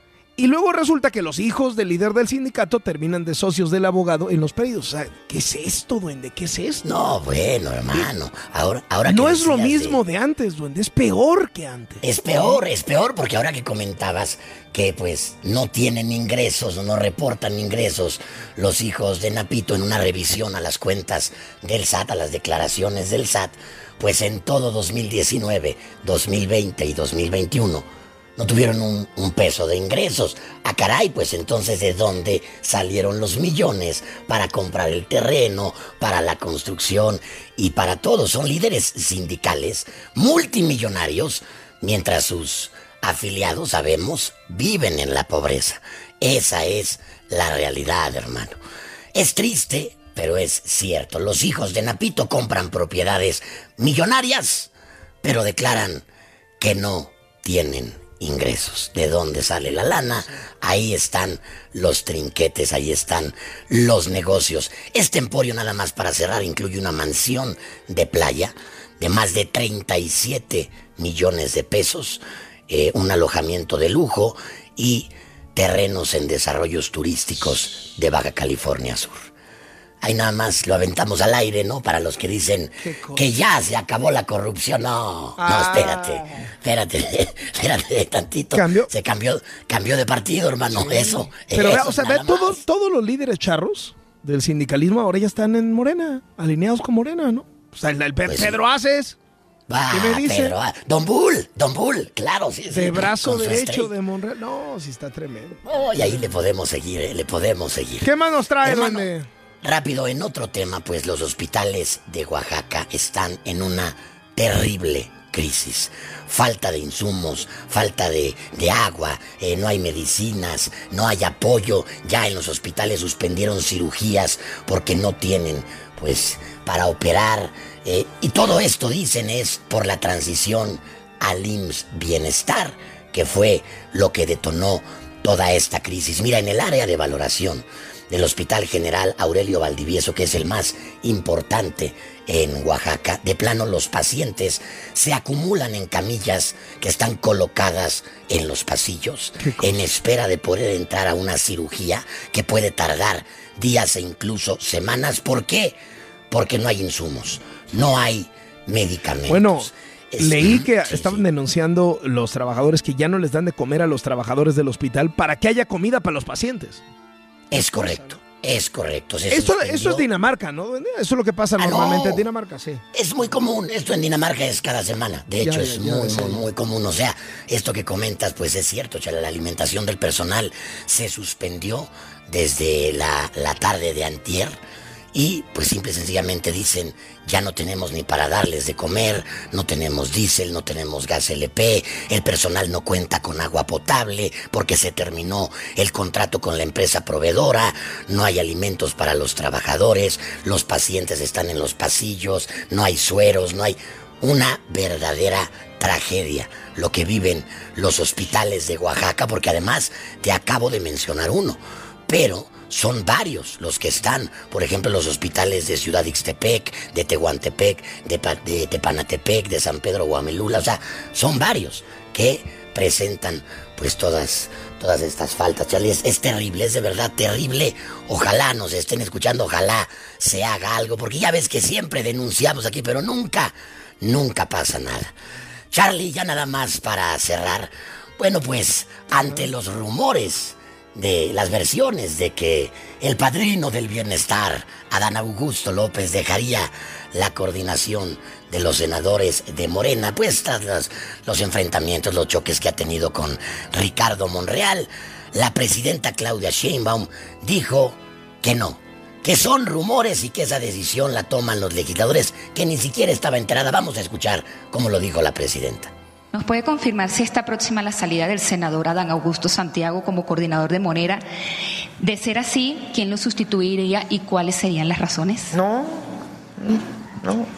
Y luego resulta que los hijos del líder del sindicato terminan de socios del abogado en los predios. O sea, ¿qué es esto, duende? ¿Qué es esto? No, bueno, hermano. Ahora, ahora no es lo mismo de... de antes, duende. Es peor que antes. Es peor, es peor, porque ahora que comentabas que pues no tienen ingresos, no reportan ingresos los hijos de Napito en una revisión a las cuentas del S A T, a las declaraciones del S A T, pues en todo dos mil diecinueve, dos mil veinte y dos mil veintiuno no tuvieron un, un peso de ingresos. Ah, caray, pues entonces ¿de dónde salieron los millones para comprar el terreno, para la construcción y para todo? Son líderes sindicales multimillonarios, mientras sus afiliados, sabemos, viven en la pobreza. Esa es la realidad, hermano. Es triste, pero es cierto. Los hijos de Napito compran propiedades millonarias, pero declaran que no tienen ingresos. ¿De dónde sale la lana? Ahí están los trinquetes, ahí están los negocios. Este emporio, nada más para cerrar, incluye una mansión de playa de más de treinta y siete millones de pesos, eh, un alojamiento de lujo y terrenos en desarrollos turísticos de Baja California Sur. Ahí nada más lo aventamos al aire, ¿no? Para los que dicen que ya se acabó la corrupción. No, ah. no, espérate, espérate, espérate tantito. ¿Cambió? Se cambió, cambió de partido, hermano, sí. eso. Pero, eso o sea, ve, todos, todos los líderes charros del sindicalismo ahora ya están en Morena, alineados con Morena, ¿no? O sea, el, el Pe pues Pedro sí. Aces. Va, ¿qué me dice? Pedro, Don Bull, Don Bull, claro, sí, sí. De brazo derecho de Monreal. No, sí está tremendo. Oh, y ahí le podemos seguir, eh, le podemos seguir. ¿Qué más nos trae, Hermano? Rápido, en otro tema, pues los hospitales de Oaxaca están en una terrible crisis. Falta de insumos, falta de, de agua, eh, no hay medicinas, no hay apoyo. Ya en los hospitales suspendieron cirugías porque no tienen, pues, para operar. Eh, y todo esto, dicen, es por la transición al I M S S Bienestar, que fue lo que detonó toda esta crisis. Mira, en el área de valoración del Hospital General Aurelio Valdivieso, que es el más importante en Oaxaca, de plano los pacientes se acumulan en camillas que están colocadas en los pasillos, en espera de poder entrar a una cirugía que puede tardar días e incluso semanas. ¿Por qué? Porque no hay insumos, no hay medicamentos. Bueno, es, leí que sí, estaban sí. denunciando los trabajadores que ya no les dan de comer a los trabajadores del hospital para que haya comida para los pacientes. Es correcto, es correcto. Se Esto, eso es Dinamarca, ¿no? Eso es lo que pasa ah, normalmente no. en Dinamarca, sí. Es muy común, esto en Dinamarca es cada semana. De hecho, ya, es ya, muy, ya, muy, muy común. O sea, esto que comentas, pues es cierto, Chala, la alimentación del personal se suspendió desde la, la tarde de antier. Y pues simple y sencillamente dicen, ya no tenemos ni para darles de comer, no tenemos diésel, no tenemos gas L P, el personal no cuenta con agua potable porque se terminó el contrato con la empresa proveedora, no hay alimentos para los trabajadores, los pacientes están en los pasillos, no hay sueros, no hay... una verdadera tragedia lo que viven los hospitales de Oaxaca, porque además te acabo de mencionar uno, pero son varios los que están, por ejemplo, los hospitales de Ciudad Ixtepec, de Tehuantepec, de, pa- de Tepanatepec, de San Pedro Guamelula, o sea, son varios que presentan pues todas, todas estas faltas, Charlie. Es, es terrible, es de verdad terrible. Ojalá nos estén escuchando, ojalá se haga algo, porque ya ves que siempre denunciamos aquí, pero nunca, nunca pasa nada. Charlie, ya nada más para cerrar, bueno, pues ante los rumores de las versiones de que el padrino del bienestar, Adán Augusto López, dejaría la coordinación de los senadores de Morena, pues tras los, los enfrentamientos, los choques que ha tenido con Ricardo Monreal, la presidenta Claudia Sheinbaum dijo que no, que son rumores y que esa decisión la toman los legisladores, que ni siquiera estaba enterada. Vamos a escuchar cómo lo dijo la presidenta. ¿Nos puede confirmar si está próxima la salida del senador Adán Augusto Santiago como coordinador de Morena? De ser así, ¿quién lo sustituiría y cuáles serían las razones? No, no.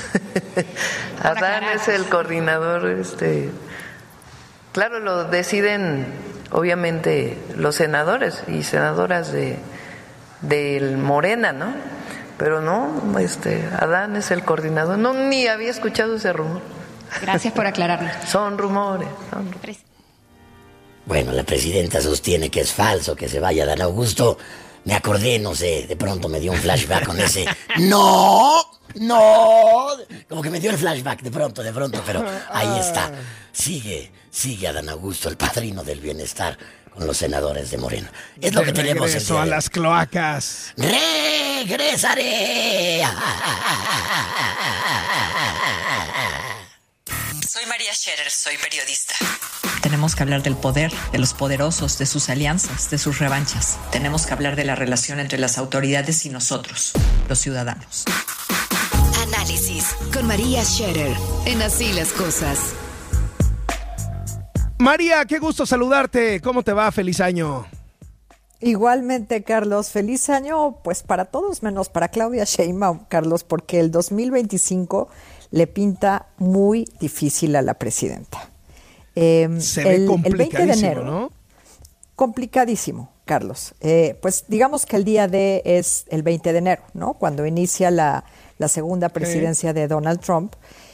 Adán es el coordinador, este, claro, lo deciden obviamente los senadores y senadoras de del Morena, ¿no? Pero no, este, Adán es el coordinador. No, ni había escuchado ese rumor. Gracias por aclararlo. Son rumores. Son rumores. Bueno, la presidenta sostiene que es falso, que se vaya Adán Augusto. Me acordé, no sé, de pronto me dio un flashback con ese ¡no! ¡No! Como que me dio el flashback de pronto, de pronto, pero ahí está. Sigue, sigue Adán Augusto, el padrino del bienestar, con los senadores de Morena. Es lo que tenemos el día a de... las cloacas. ¡Regresaré! Soy María Scherer, soy periodista. Tenemos que hablar del poder, de los poderosos, de sus alianzas, de sus revanchas. Tenemos que hablar de la relación entre las autoridades y nosotros, los ciudadanos. Análisis con María Scherer en Así las Cosas. María, qué gusto saludarte. ¿Cómo te va? Feliz año. Igualmente, Carlos, feliz año pues para todos menos para Claudia Sheinbaum, Carlos, porque el dos mil veinticinco le pinta muy difícil a la presidenta. Eh, Se ve el, complicadísimo, el veinte de enero, ¿no? Complicadísimo, Carlos. Eh, pues digamos que el día D es el veinte de enero, ¿no? Cuando inicia la, la segunda presidencia sí. de Donald Trump,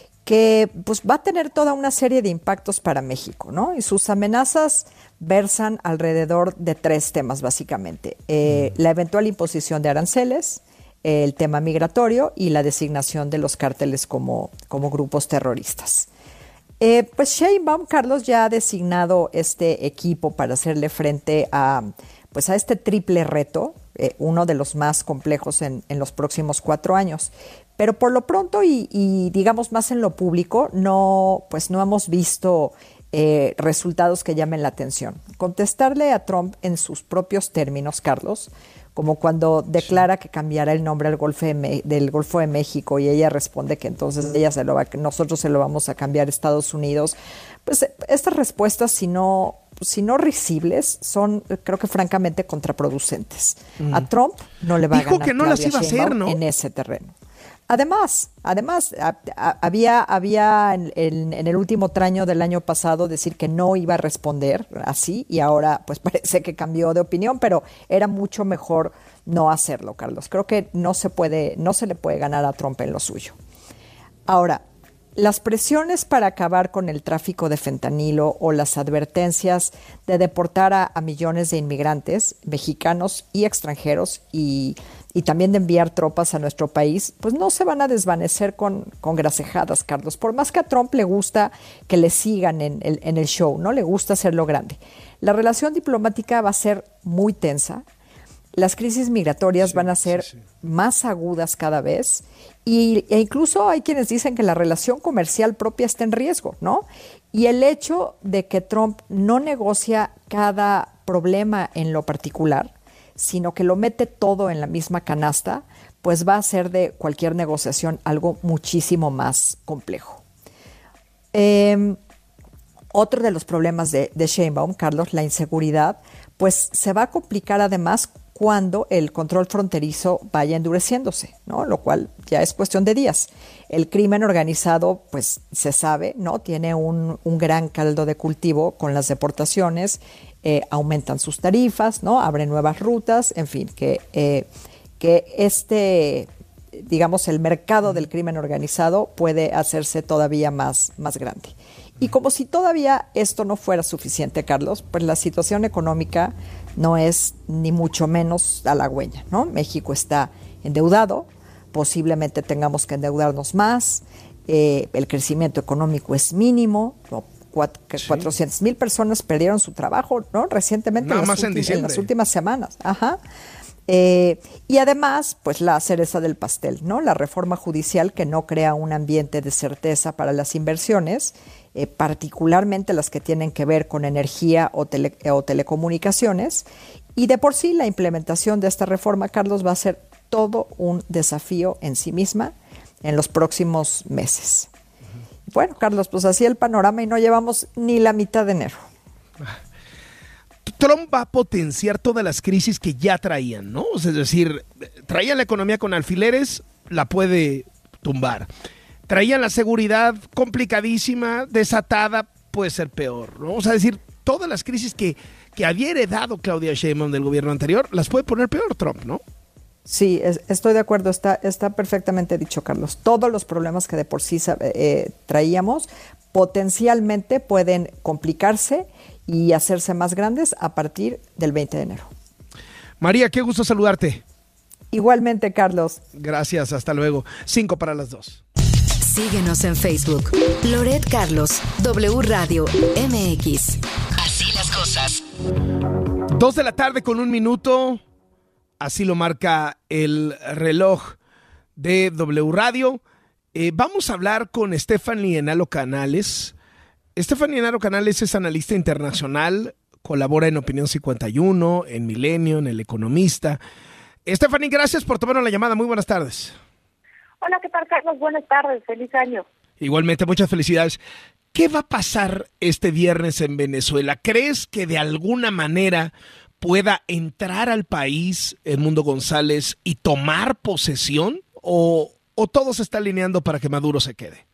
que pues va a tener toda una serie de impactos para México, ¿no? Y sus amenazas versan alrededor de tres temas, básicamente. Eh, mm. La eventual imposición de aranceles, el tema migratorio y la designación de los cárteles como, como grupos terroristas. Eh, pues Sheinbaum, Carlos, ya ha designado este equipo para hacerle frente a, pues a este triple reto, eh, uno de los más complejos en, en los próximos cuatro años. Pero por lo pronto y, y digamos más en lo público, no, pues no hemos visto eh, resultados que llamen la atención. Contestarle a Trump en sus propios términos, Carlos, como cuando declara que cambiará el nombre al Golfo de Me- del Golfo de México y ella responde que entonces ella se lo va, que nosotros se lo vamos a cambiar a Estados Unidos. Pues estas respuestas, si no, si no risibles, son, creo que francamente contraproducentes. Mm. A Trump no le va Dijo a ganar que no Claudia las iba a hacer, ¿no? en ese terreno. Además, además a, a, había, había en, en, en el último tramo del año pasado decir que no iba a responder así y ahora pues parece que cambió de opinión, pero era mucho mejor no hacerlo, Carlos. Creo que no se puede, no se le puede ganar a Trump en lo suyo. Ahora, las presiones para acabar con el tráfico de fentanilo o las advertencias de deportar a, a millones de inmigrantes mexicanos y extranjeros y, y también de enviar tropas a nuestro país, pues no se van a desvanecer con, con gracejadas, Carlos. Por más que a Trump le gusta que le sigan en el, en el show, ¿no? Le gusta hacerlo grande. La relación diplomática va a ser muy tensa. Las crisis migratorias sí, van a ser sí, sí. más agudas cada vez y, e incluso hay quienes dicen que la relación comercial propia está en riesgo, ¿no? Y el hecho de que Trump no negocia cada problema en lo particular, sino que lo mete todo en la misma canasta, pues va a hacer de cualquier negociación algo muchísimo más complejo. Eh, otro de los problemas de, de Sheinbaum, Carlos, la inseguridad, pues se va a complicar además cuando el control fronterizo vaya endureciéndose, ¿no? Lo cual ya es cuestión de días. El crimen organizado, pues se sabe, ¿no? Tiene un, un gran caldo de cultivo con las deportaciones, eh, aumentan sus tarifas, ¿no? Abren nuevas rutas, en fin, que, eh, que este, digamos, el mercado del crimen organizado puede hacerse todavía más, más grande. Y como si todavía esto no fuera suficiente, Carlos, pues la situación económica no es ni mucho menos halagüeña, ¿no? México está endeudado, posiblemente tengamos que endeudarnos más, eh, el crecimiento económico es mínimo, ¿no? Cuat- sí. cuatrocientas mil personas perdieron su trabajo, ¿no? Recientemente, Nada en, más las en ulti- diciembre. en las últimas semanas. Ajá. Eh, y además, pues la cereza del pastel, ¿no? La reforma judicial que no crea un ambiente de certeza para las inversiones, eh, particularmente las que tienen que ver con energía o, tele, o telecomunicaciones. Y de por sí la implementación de esta reforma, Carlos, va a ser todo un desafío en sí misma en los próximos meses. Uh-huh. Bueno, Carlos, pues así el panorama y no llevamos ni la mitad de enero. Trump va a potenciar todas las crisis que ya traían, ¿no? O sea, es decir, traían la economía con alfileres, la puede tumbar. Traían la seguridad complicadísima, desatada, puede ser peor, ¿no? O sea, es decir, todas las crisis que, que había heredado Claudia Sheinbaum del gobierno anterior, las puede poner peor Trump, ¿no? Sí, es, estoy de acuerdo, está, está perfectamente dicho, Carlos. Todos los problemas que de por sí eh, traíamos potencialmente pueden complicarse y hacerse más grandes a partir del veinte de enero. María, qué gusto saludarte. Igualmente, Carlos. Gracias, hasta luego. Cinco para las dos. Síguenos en Facebook. Loret Carlos, W Radio, M X. Así las cosas. Dos de la tarde con un minuto. Así lo marca el reloj de W Radio. Eh, vamos a hablar con Stephanie Enalo Canales. Stephanie Enalo Canales es analista internacional, colabora en Opinión cincuenta y uno, en Milenio, en El Economista. Stephanie, gracias por tomarnos la llamada. Muy buenas tardes. Hola, ¿qué tal, Carlos? Buenas tardes, feliz año. Igualmente, muchas felicidades. ¿Qué va a pasar este viernes en Venezuela? ¿Crees que de alguna manera pueda entrar al país Edmundo González y tomar posesión? ¿O, o todo se está alineando para que Maduro se quede?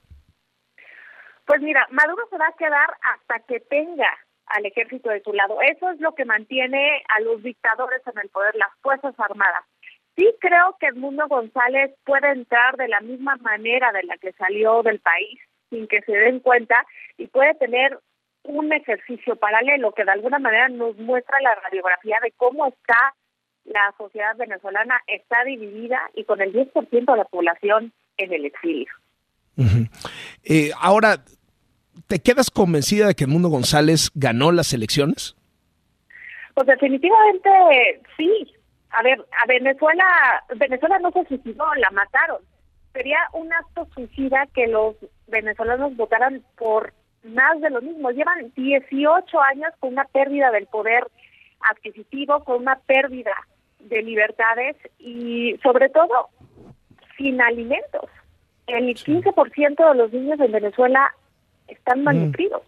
Pues mira, Maduro se va a quedar hasta que tenga al ejército de su lado. Eso es lo que mantiene a los dictadores en el poder, las Fuerzas Armadas. Sí creo que Edmundo González puede entrar de la misma manera de la que salió del país, sin que se den cuenta, y puede tener un ejercicio paralelo que de alguna manera nos muestra la radiografía de cómo está la sociedad venezolana, está dividida y con el diez por ciento de la población en el exilio. Uh-huh. Eh, ahora, ¿te quedas convencida de que Edmundo González ganó las elecciones? Pues definitivamente sí. A ver, a Venezuela, Venezuela no se suicidó, la mataron. Sería un acto suicida que los venezolanos votaran por más de lo mismo. Llevan dieciocho años con una pérdida del poder adquisitivo, con una pérdida de libertades y sobre todo sin alimentos. El quince por ciento de los niños en Venezuela están malnutridos.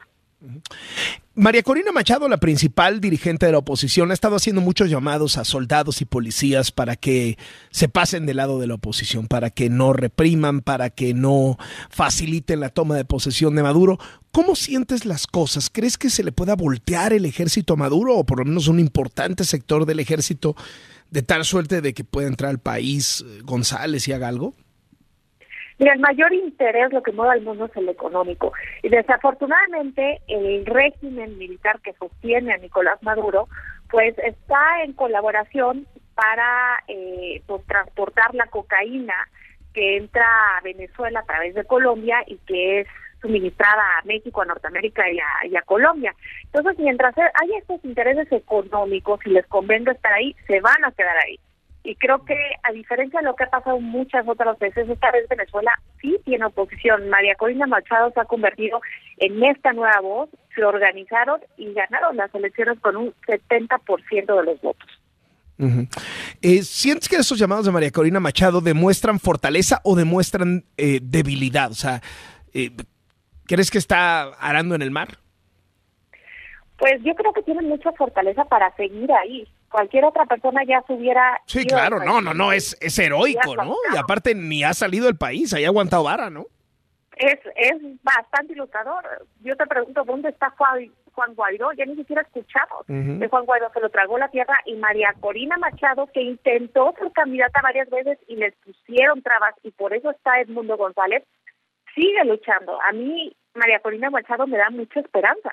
María Corina Machado, la principal dirigente de la oposición, ha estado haciendo muchos llamados a soldados y policías para que se pasen del lado de la oposición, para que no repriman, para que no faciliten la toma de posesión de Maduro. ¿Cómo sientes las cosas? ¿Crees que se le pueda voltear el ejército a Maduro o por lo menos un importante sector del ejército de tal suerte de que pueda entrar al país González y haga algo? Mira, el mayor interés, lo que mueve al mundo es el económico. Y desafortunadamente el régimen militar que sostiene a Nicolás Maduro, pues está en colaboración para eh, pues, transportar la cocaína que entra a Venezuela a través de Colombia y que es suministrada a México, a Norteamérica y a, y a Colombia. Entonces, mientras haya estos intereses económicos y les convenga estar ahí, se van a quedar ahí. Y creo que, a diferencia de lo que ha pasado muchas otras veces, esta vez Venezuela sí tiene oposición. María Corina Machado se ha convertido en esta nueva voz, se organizaron y ganaron las elecciones con un setenta por ciento de los votos. Uh-huh. Eh, ¿Sientes que esos llamados de María Corina Machado demuestran fortaleza o demuestran eh, debilidad? O sea, eh, ¿crees que está arando en el mar? Pues yo creo que tiene mucha fortaleza para seguir ahí. cualquier otra persona ya se hubiera... Sí, claro, no, no, no, es, es heroico, ¿no? Y aparte ni ha salido del país, ahí ha aguantado vara, ¿no? Es, es bastante ilustrador. Yo te pregunto, ¿dónde está Juan, Juan Guaidó? Ya ni siquiera escuchamos. Uh-huh. De Juan Guaidó se lo tragó la tierra, y María Corina Machado, que intentó ser candidata varias veces y les pusieron trabas, y por eso está Edmundo González, sigue luchando. A mí, María Corina Machado me da mucha esperanza.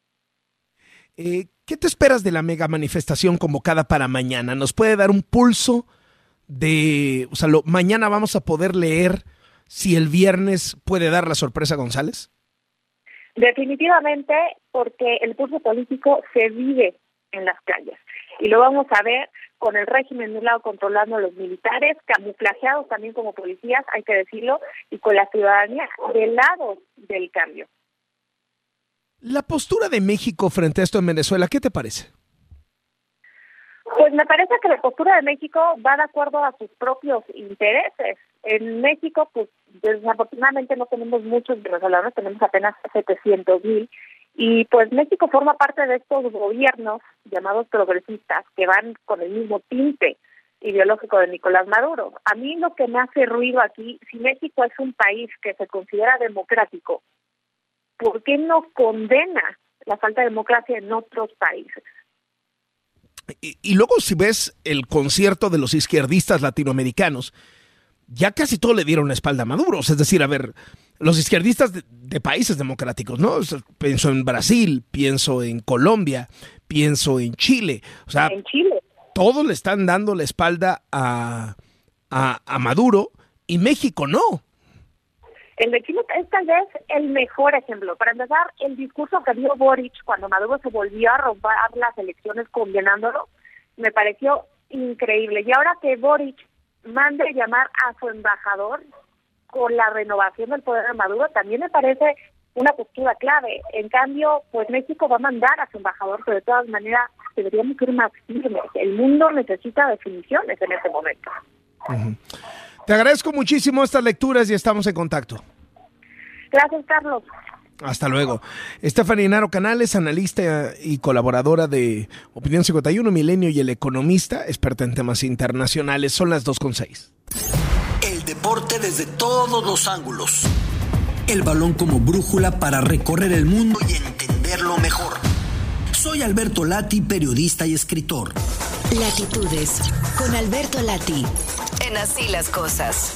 Eh, ¿Qué te esperas de la mega manifestación convocada para mañana? ¿Nos puede dar un pulso de... O sea, lo, mañana vamos a poder leer si el viernes puede dar la sorpresa González? Definitivamente, porque el pulso político se vive en las calles. Y lo vamos a ver con el régimen de un lado controlando a los militares, camuflajeados también como policías, hay que decirlo, y con la ciudadanía del lado del cambio. La postura de México frente a esto en Venezuela, ¿qué te parece? Pues me parece que la postura de México va de acuerdo a sus propios intereses. En México, pues desafortunadamente no tenemos muchos venezolanos, tenemos apenas setecientos mil, y pues México forma parte de estos gobiernos llamados progresistas que van con el mismo tinte ideológico de Nicolás Maduro. A mí lo que me hace ruido aquí, si México es un país que se considera democrático, ¿por qué no condena la falta de democracia en otros países? Y, y luego si ves el concierto de los izquierdistas latinoamericanos, ya casi todo le dieron la espalda a Maduro. Es decir, a ver, los izquierdistas de, de países democráticos, ¿no? O sea, pienso en Brasil, pienso en Colombia, pienso en Chile. O sea, en Chile. Todos le están dando la espalda a, a, a Maduro y México no. El de Chile es tal vez el mejor ejemplo. Para empezar, el discurso que dio Boric cuando Maduro se volvió a romper las elecciones condenándolo, me pareció increíble. Y ahora que Boric mande llamar a su embajador con la renovación del poder de Maduro, también me parece una postura clave. En cambio, pues México va a mandar a su embajador, pero de todas maneras deberíamos ir más firmes. El mundo necesita definiciones en este momento. Uh-huh. Te agradezco muchísimo estas lecturas y estamos en contacto. Gracias, Carlos. Hasta luego. Estefanía Naro Canales, analista y colaboradora de Opinión cincuenta y uno, Milenio y El Economista, experta en temas internacionales. Son las dos con seis. El deporte desde todos los ángulos. El balón como brújula para recorrer el mundo y entenderlo mejor. Soy Alberto Lati, periodista y escritor. Latitudes, con Alberto Lati, en Así las Cosas.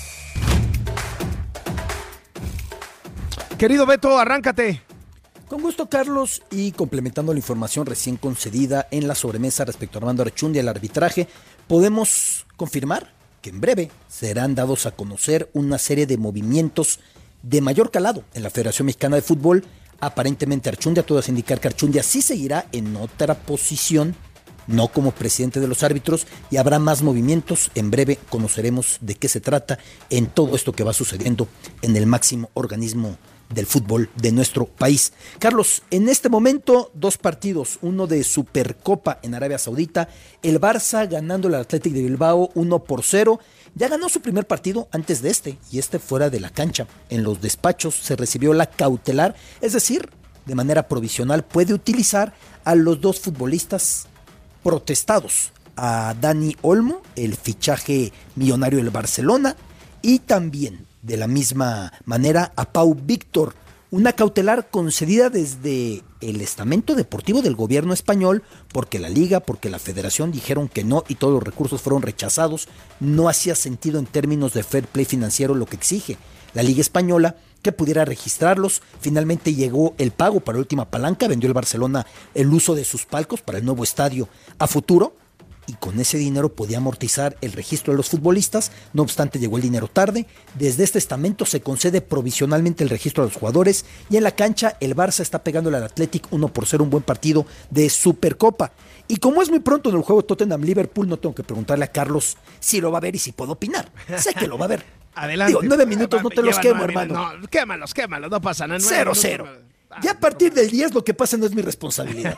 Querido Beto, arráncate. Con gusto, Carlos, y complementando la información recién concedida en la sobremesa respecto a Armando Archundia y el arbitraje, podemos confirmar que en breve serán dados a conocer una serie de movimientos de mayor calado en la Federación Mexicana de Fútbol. Aparentemente Archundia, todo hace indicar que Archundia sí seguirá en otra posición, no como presidente de los árbitros, y habrá más movimientos. En breve conoceremos de qué se trata en todo esto que va sucediendo en el máximo organismo del fútbol de nuestro país. Carlos, en este momento dos partidos, uno de Supercopa en Arabia Saudita, el Barça ganando al Athletic de Bilbao uno por cero, ya ganó su primer partido antes de este, y este fuera de la cancha. En los despachos se recibió la cautelar, es decir, de manera provisional puede utilizar a los dos futbolistas protestados, a Dani Olmo, el fichaje millonario del Barcelona, y también de la misma manera a Pau Víctor, una cautelar concedida desde el estamento deportivo del gobierno español, porque la liga, porque la federación dijeron que no y todos los recursos fueron rechazados. No hacía sentido en términos de fair play financiero lo que exige la liga española, que pudiera registrarlos. Finalmente llegó el pago para la última palanca, vendió el Barcelona el uso de sus palcos para el nuevo estadio a futuro, y con ese dinero podía amortizar el registro de los futbolistas. No obstante, llegó el dinero tarde. Desde este estamento se concede provisionalmente el registro de los jugadores, y en la cancha el Barça está pegándole al Athletic uno por cero, un buen partido de Supercopa. Y como es muy pronto en el juego Tottenham-Liverpool, no tengo que preguntarle a Carlos si lo va a ver y si puedo opinar. Sé que lo va a ver. Adelante. Digo, nueve minutos no te los quemo, hermano. No, quémalos, quémalos, no pasa nada. Cero, cero. Ya a partir del diez lo que pasa no es mi responsabilidad.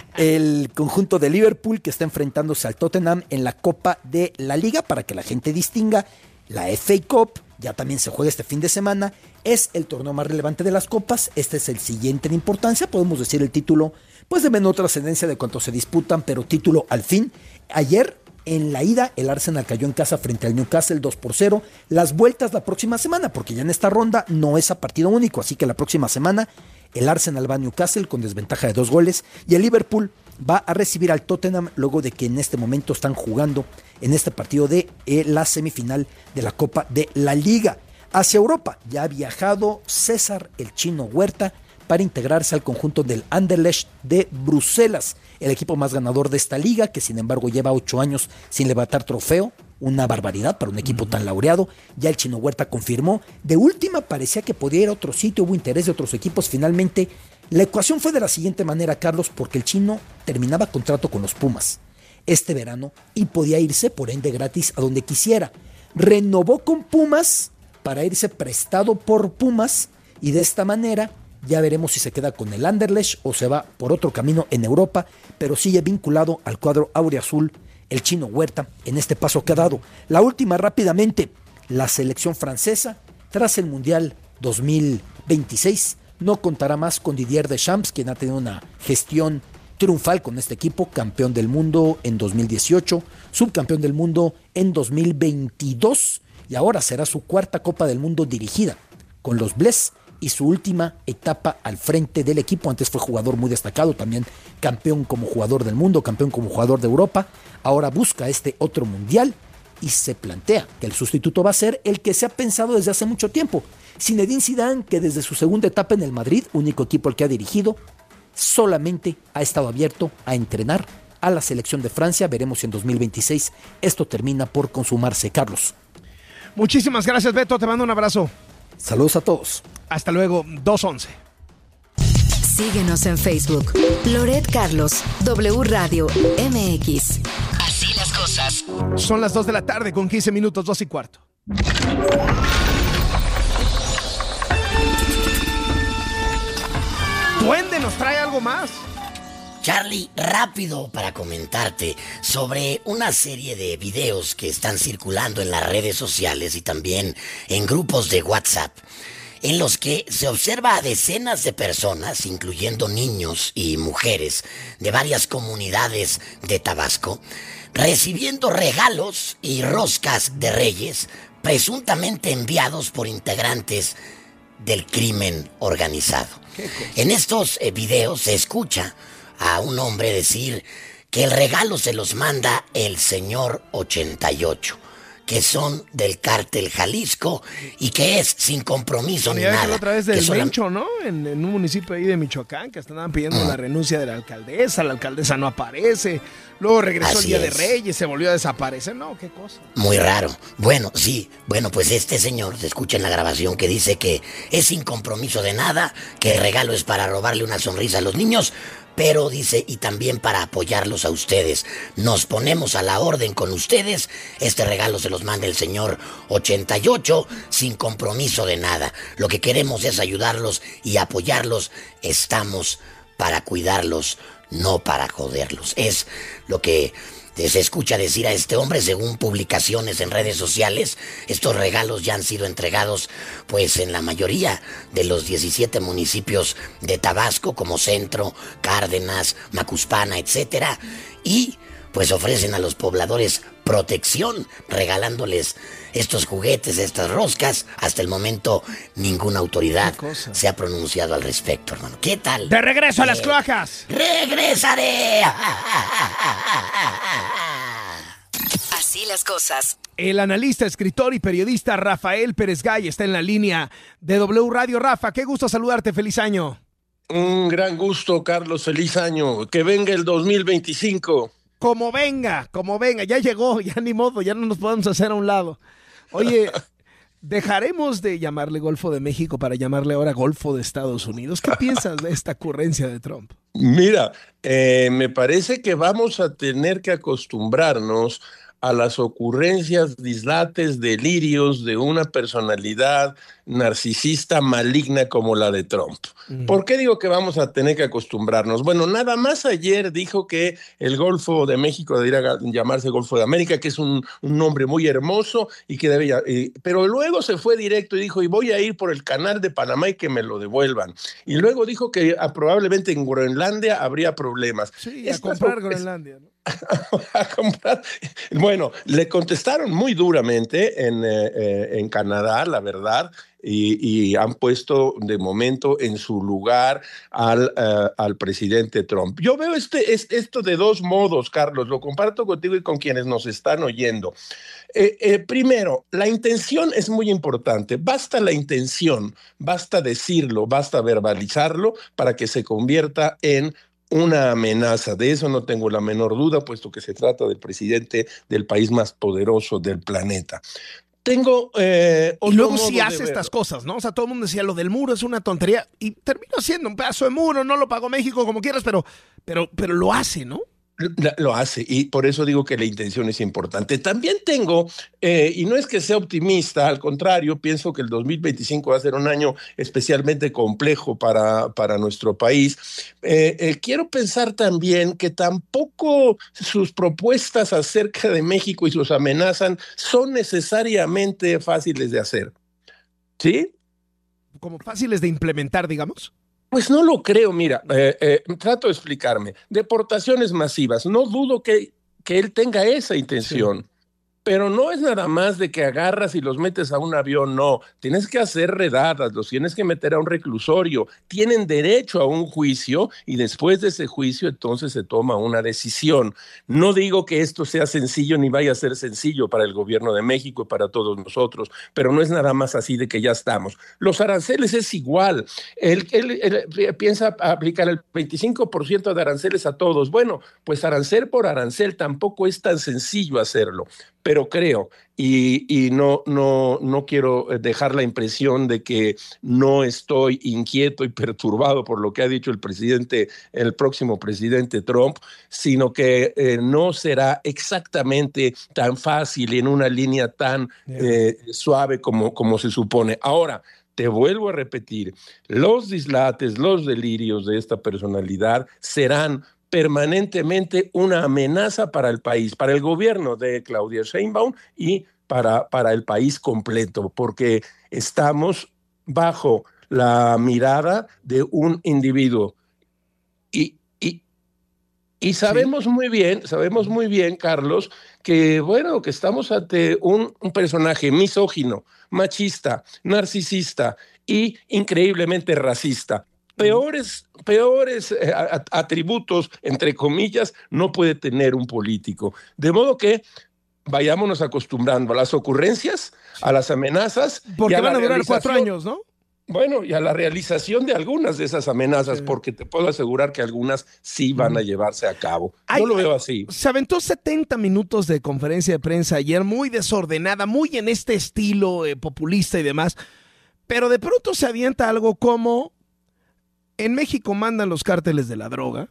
El conjunto de Liverpool que está enfrentándose al Tottenham en la Copa de la Liga, para que la gente distinga, la F A Cup ya también se juega este fin de semana, es el torneo más relevante de las copas, este es el siguiente en importancia, podemos decir el título, pues de menor trascendencia de cuánto se disputan, pero título al fin. Ayer, en la ida, el Arsenal cayó en casa frente al Newcastle dos por cero, las vueltas la próxima semana, porque ya en esta ronda no es a partido único, así que la próxima semana el Arsenal va a Newcastle con desventaja de dos goles y el Liverpool va a recibir al Tottenham luego de que en este momento están jugando en este partido de eh, la semifinal de la Copa de la Liga. Hacia Europa ya ha viajado César el Chino Huerta para integrarse al conjunto del Anderlecht de Bruselas, el equipo más ganador de esta liga, que sin embargo lleva ocho años sin levantar trofeo. Una barbaridad para un equipo tan laureado. Ya el Chino Huerta confirmó. De última parecía que podía ir a otro sitio, hubo interés de otros equipos. Finalmente la ecuación fue de la siguiente manera, Carlos, porque el Chino terminaba contrato con los Pumas este verano y podía irse por ende gratis a donde quisiera. Renovó con Pumas para irse prestado por Pumas y de esta manera ya veremos si se queda con el Anderlecht o se va por otro camino en Europa, pero sigue vinculado al cuadro auriazul el Chino Huerta en este paso que ha dado. La última rápidamente, la selección francesa tras el Mundial dos mil veintiséis no contará más con Didier Deschamps, quien ha tenido una gestión triunfal con este equipo, campeón del mundo en dos mil dieciocho, subcampeón del mundo en dos mil veintidós y ahora será su cuarta Copa del Mundo dirigida con los Bleus y su última etapa al frente del equipo. Antes fue jugador muy destacado, también campeón como jugador del mundo, campeón como jugador de Europa. Ahora busca este otro mundial y se plantea que el sustituto va a ser el que se ha pensado desde hace mucho tiempo. Zinedine Zidane, que desde su segunda etapa en el Madrid, único equipo al que ha dirigido, solamente ha estado abierto a entrenar a la selección de Francia. Veremos si en dos mil veintiséis esto termina por consumarse, Carlos. Muchísimas gracias, Beto, te mando un abrazo. Saludos a todos. Hasta luego, dos once. Síguenos en Facebook. Loret Carlos, W Radio, M X. Así las cosas. Son las dos de la tarde con quince minutos, dos y cuarto. Duende nos trae algo más. Charlie, rápido para comentarte sobre una serie de videos que están circulando en las redes sociales y también en grupos de WhatsApp, en los que se observa a decenas de personas, incluyendo niños y mujeres de varias comunidades de Tabasco, recibiendo regalos y roscas de reyes presuntamente enviados por integrantes del crimen organizado. En estos eh, videos se escucha a un hombre decir que el regalo se los manda el señor ochenta y ocho, que son del cártel Jalisco y que es sin compromiso ni nada. A través del sola... Mencho, ¿no? En, en un municipio ahí de Michoacán, que estaban pidiendo mm. la renuncia de la alcaldesa, la alcaldesa no aparece, luego regresó Así el Día es. de Reyes, se volvió a desaparecer, no, qué cosa. Muy raro. Bueno, sí, bueno, pues este señor, se escucha en la grabación que dice que es sin compromiso de nada, que el regalo es para robarle una sonrisa a los niños, pero dice, y también para apoyarlos a ustedes. Nos ponemos a la orden con ustedes. Este regalo se los manda el señor ochenta y ocho, sin compromiso de nada. Lo que queremos es ayudarlos y apoyarlos. Estamos para cuidarlos, no para joderlos. Es lo que se escucha decir a este hombre según publicaciones en redes sociales. Estos regalos ya han sido entregados pues en la mayoría de los diecisiete municipios de Tabasco, como Centro, Cárdenas, Macuspana, etcétera, y pues ofrecen a los pobladores protección, regalándoles estos juguetes, estas roscas. Hasta el momento ninguna autoridad se ha pronunciado al respecto, hermano. ¿Qué tal? ¡De regreso a las eh, cloacas! ¡Regresaré! Así las cosas. El analista, escritor y periodista Rafael Pérez Gay está en la línea de W Radio. Rafa, qué gusto saludarte, feliz año. Un gran gusto, Carlos, feliz año. Que venga el dos mil veinticinco. Como venga, como venga, ya llegó, ya ni modo, ya no nos podemos hacer a un lado. Oye, ¿dejaremos de llamarle Golfo de México para llamarle ahora Golfo de Estados Unidos? ¿Qué piensas de esta ocurrencia de Trump? Mira, eh, me parece que vamos a tener que acostumbrarnos a las ocurrencias, dislates, delirios de una personalidad narcisista maligna como la de Trump. Uh-huh. ¿Por qué digo que vamos a tener que acostumbrarnos? Bueno, nada más ayer dijo que el Golfo de México debería llamarse Golfo de América, que es un, un nombre muy hermoso y que debe, eh, pero luego se fue directo y dijo, y voy a ir por el canal de Panamá y que me lo devuelvan. Y luego dijo que ah, probablemente en Groenlandia habría problemas. Sí, a comprar Groenlandia, ¿no? a comprar. Bueno, le contestaron muy duramente en, eh, en Canadá, la verdad, y, y han puesto de momento en su lugar al, uh, al presidente Trump. Yo veo este, es, esto de dos modos, Carlos, lo comparto contigo y con quienes nos están oyendo. Eh, eh, primero, la intención es muy importante. Basta la intención, basta decirlo, basta verbalizarlo para que se convierta en una amenaza. De eso no tengo la menor duda, puesto que se trata del presidente del país más poderoso del planeta. Tengo eh, y luego sí hace estas cosas, ¿no? O sea, todo el mundo decía lo del muro es una tontería y terminó siendo un pedazo de muro, no lo pagó México como quieras, pero, pero, pero lo hace, ¿no? Lo hace, y por eso digo que la intención es importante. También tengo, eh, y no es que sea optimista, al contrario, pienso que el dos mil veinticinco va a ser un año especialmente complejo para, para nuestro país. Eh, eh, quiero pensar también que tampoco sus propuestas acerca de México y sus amenazas son necesariamente fáciles de hacer. ¿Sí? Como fáciles de implementar, digamos. Pues no lo creo, mira, eh, eh, trato de explicarme. Deportaciones masivas, no dudo que, que él tenga esa intención. Sí. Pero no es nada más de que agarras y los metes a un avión, no. Tienes que hacer redadas, los tienes que meter a un reclusorio. Tienen derecho a un juicio y después de ese juicio entonces se toma una decisión. No digo que esto sea sencillo ni vaya a ser sencillo para el gobierno de México y para todos nosotros, pero no es nada más así de que ya estamos. Los aranceles es igual. Él, él, él piensa aplicar el veinticinco por ciento de aranceles a todos. Bueno, pues arancel por arancel tampoco es tan sencillo hacerlo. Pero creo, y, y no, no, no quiero dejar la impresión de que no estoy inquieto y perturbado por lo que ha dicho el presidente, el próximo presidente Trump, sino que eh, no será exactamente tan fácil y en una línea tan eh, suave como, como se supone. Ahora, te vuelvo a repetir, los dislates, los delirios de esta personalidad serán permanentemente una amenaza para el país, para el gobierno de Claudia Sheinbaum y para, para el país completo, porque estamos bajo la mirada de un individuo. Y, y, y sabemos sí. muy bien, sabemos muy bien, Carlos, que bueno, que estamos ante un, un personaje misógino, machista, narcisista y increíblemente racista. Peores, peores eh, atributos, entre comillas, no puede tener un político. De modo que vayámonos acostumbrando a las ocurrencias, a las amenazas. Porque a van a durar cuatro años, ¿no? Bueno, y a la realización de algunas de esas amenazas, sí. porque te puedo asegurar que algunas sí van a llevarse a cabo. Ay, Yo lo veo así. Se aventó setenta minutos de conferencia de prensa ayer, muy desordenada, muy en este estilo eh, populista y demás, pero de pronto se avienta algo como... En México mandan los cárteles de la droga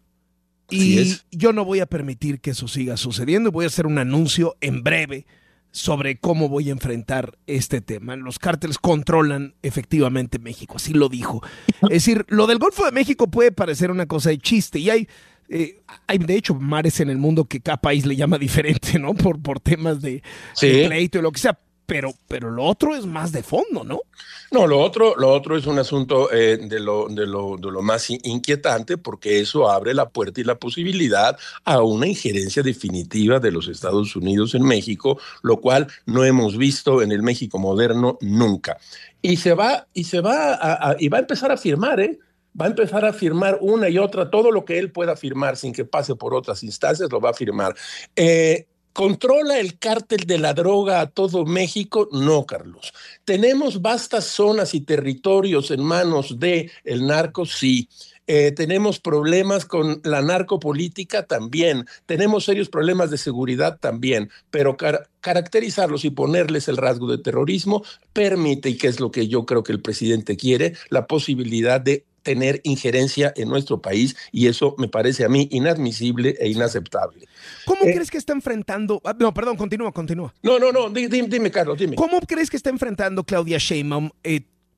y yo no voy a permitir que eso siga sucediendo. Voy a hacer un anuncio en breve sobre cómo voy a enfrentar este tema. Los cárteles controlan efectivamente México, así lo dijo. Es decir, lo del Golfo de México puede parecer una cosa de chiste y hay, eh, hay de hecho mares en el mundo que cada país le llama diferente, ¿no? Por, por temas de, sí. de pleito y lo que sea. Pero, pero lo otro es más de fondo, ¿no? No, lo otro, lo otro es un asunto eh, de, lo, de, lo, de lo más inquietante, porque eso abre la puerta y la posibilidad a una injerencia definitiva de los Estados Unidos en México, lo cual no hemos visto en el México moderno nunca. Y se va, y se va a, a, y va a empezar a firmar, ¿eh? Va a empezar a firmar una y otra, todo lo que él pueda firmar sin que pase por otras instancias, lo va a firmar. Eh, ¿Controla el cártel de la droga a todo México? No, Carlos. ¿Tenemos vastas zonas y territorios en manos del narco? Sí. Eh, ¿Tenemos problemas con la narcopolítica? También. ¿Tenemos serios problemas de seguridad? También. Pero car- caracterizarlos y ponerles el rasgo de terrorismo permite, y que es lo que yo creo que el presidente quiere, la posibilidad de tener injerencia en nuestro país y eso me parece a mí inadmisible e inaceptable. ¿Cómo eh, crees que está enfrentando? Ah, no, perdón, continúa, continúa. No, no, no, dime, dime Carlos, dime. ¿Cómo crees que está enfrentando Claudia Sheinbaum eh,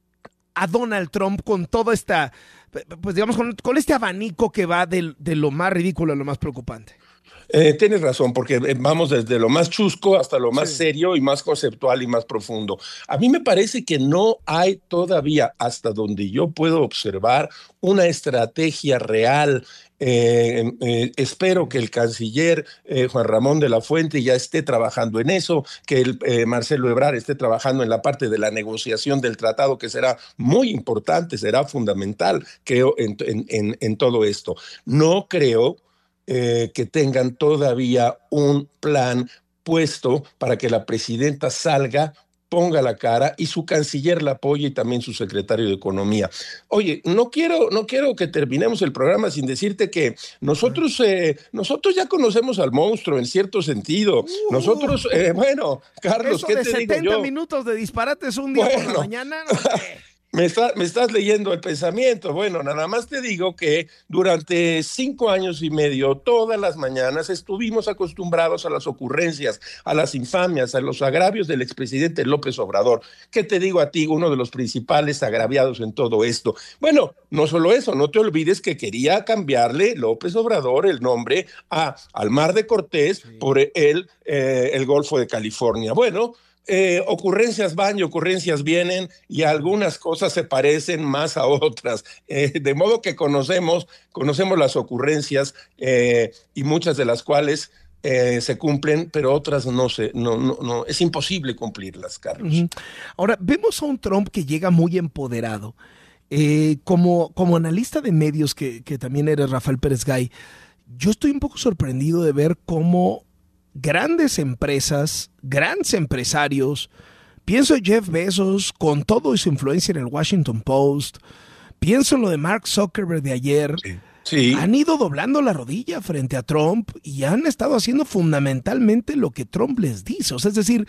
a Donald Trump con toda esta, pues digamos, con, con este abanico que va de, de lo más ridículo a lo más preocupante? Eh, tienes razón, porque vamos desde lo más chusco hasta lo más Sí. serio y más conceptual y más profundo. A mí me parece que no hay todavía, hasta donde yo puedo observar, una estrategia real. Eh, eh, espero que el canciller eh, Juan Ramón de la Fuente ya esté trabajando en eso, que el, eh, Marcelo Ebrard esté trabajando en la parte de la negociación del tratado, que será muy importante, será fundamental, creo, en, en, en, en todo esto. No creo Eh, que tengan todavía un plan puesto para que la presidenta salga, ponga la cara y su canciller la apoye y también su secretario de Economía. Oye, no quiero, no quiero que terminemos el programa sin decirte que nosotros, eh, nosotros ya conocemos al monstruo en cierto sentido. Uh, nosotros, eh, bueno, Carlos, eso ¿qué de te digo yo? setenta minutos de disparates un día Bueno. por la mañana. No sé. Me, está, me estás leyendo el pensamiento. Bueno, nada más te digo que durante cinco años y medio, todas las mañanas, estuvimos acostumbrados a las ocurrencias, a las infamias, a los agravios del expresidente López Obrador. ¿Qué te digo a ti, uno de los principales agraviados en todo esto? Bueno, no solo eso, no te olvides que quería cambiarle López Obrador el nombre a, al Mar de Cortés sí. por el, eh, el Golfo de California. Bueno, Eh, ocurrencias van y ocurrencias vienen y algunas cosas se parecen más a otras, eh, de modo que conocemos, conocemos las ocurrencias eh, y muchas de las cuales eh, se cumplen, pero otras no se, no, no, no, es imposible cumplirlas, Carlos. Uh-huh. Ahora, vemos a un Trump que llega muy empoderado. Eh, como, como analista de medios, que, que también eres Rafael Pérez Gay, yo estoy un poco sorprendido de ver cómo grandes empresas, grandes empresarios, pienso en Jeff Bezos con todo su influencia en el Washington Post, pienso en lo de Mark Zuckerberg de ayer, sí. Sí. han ido doblando la rodilla frente a Trump y han estado haciendo fundamentalmente lo que Trump les dice. O sea, es decir,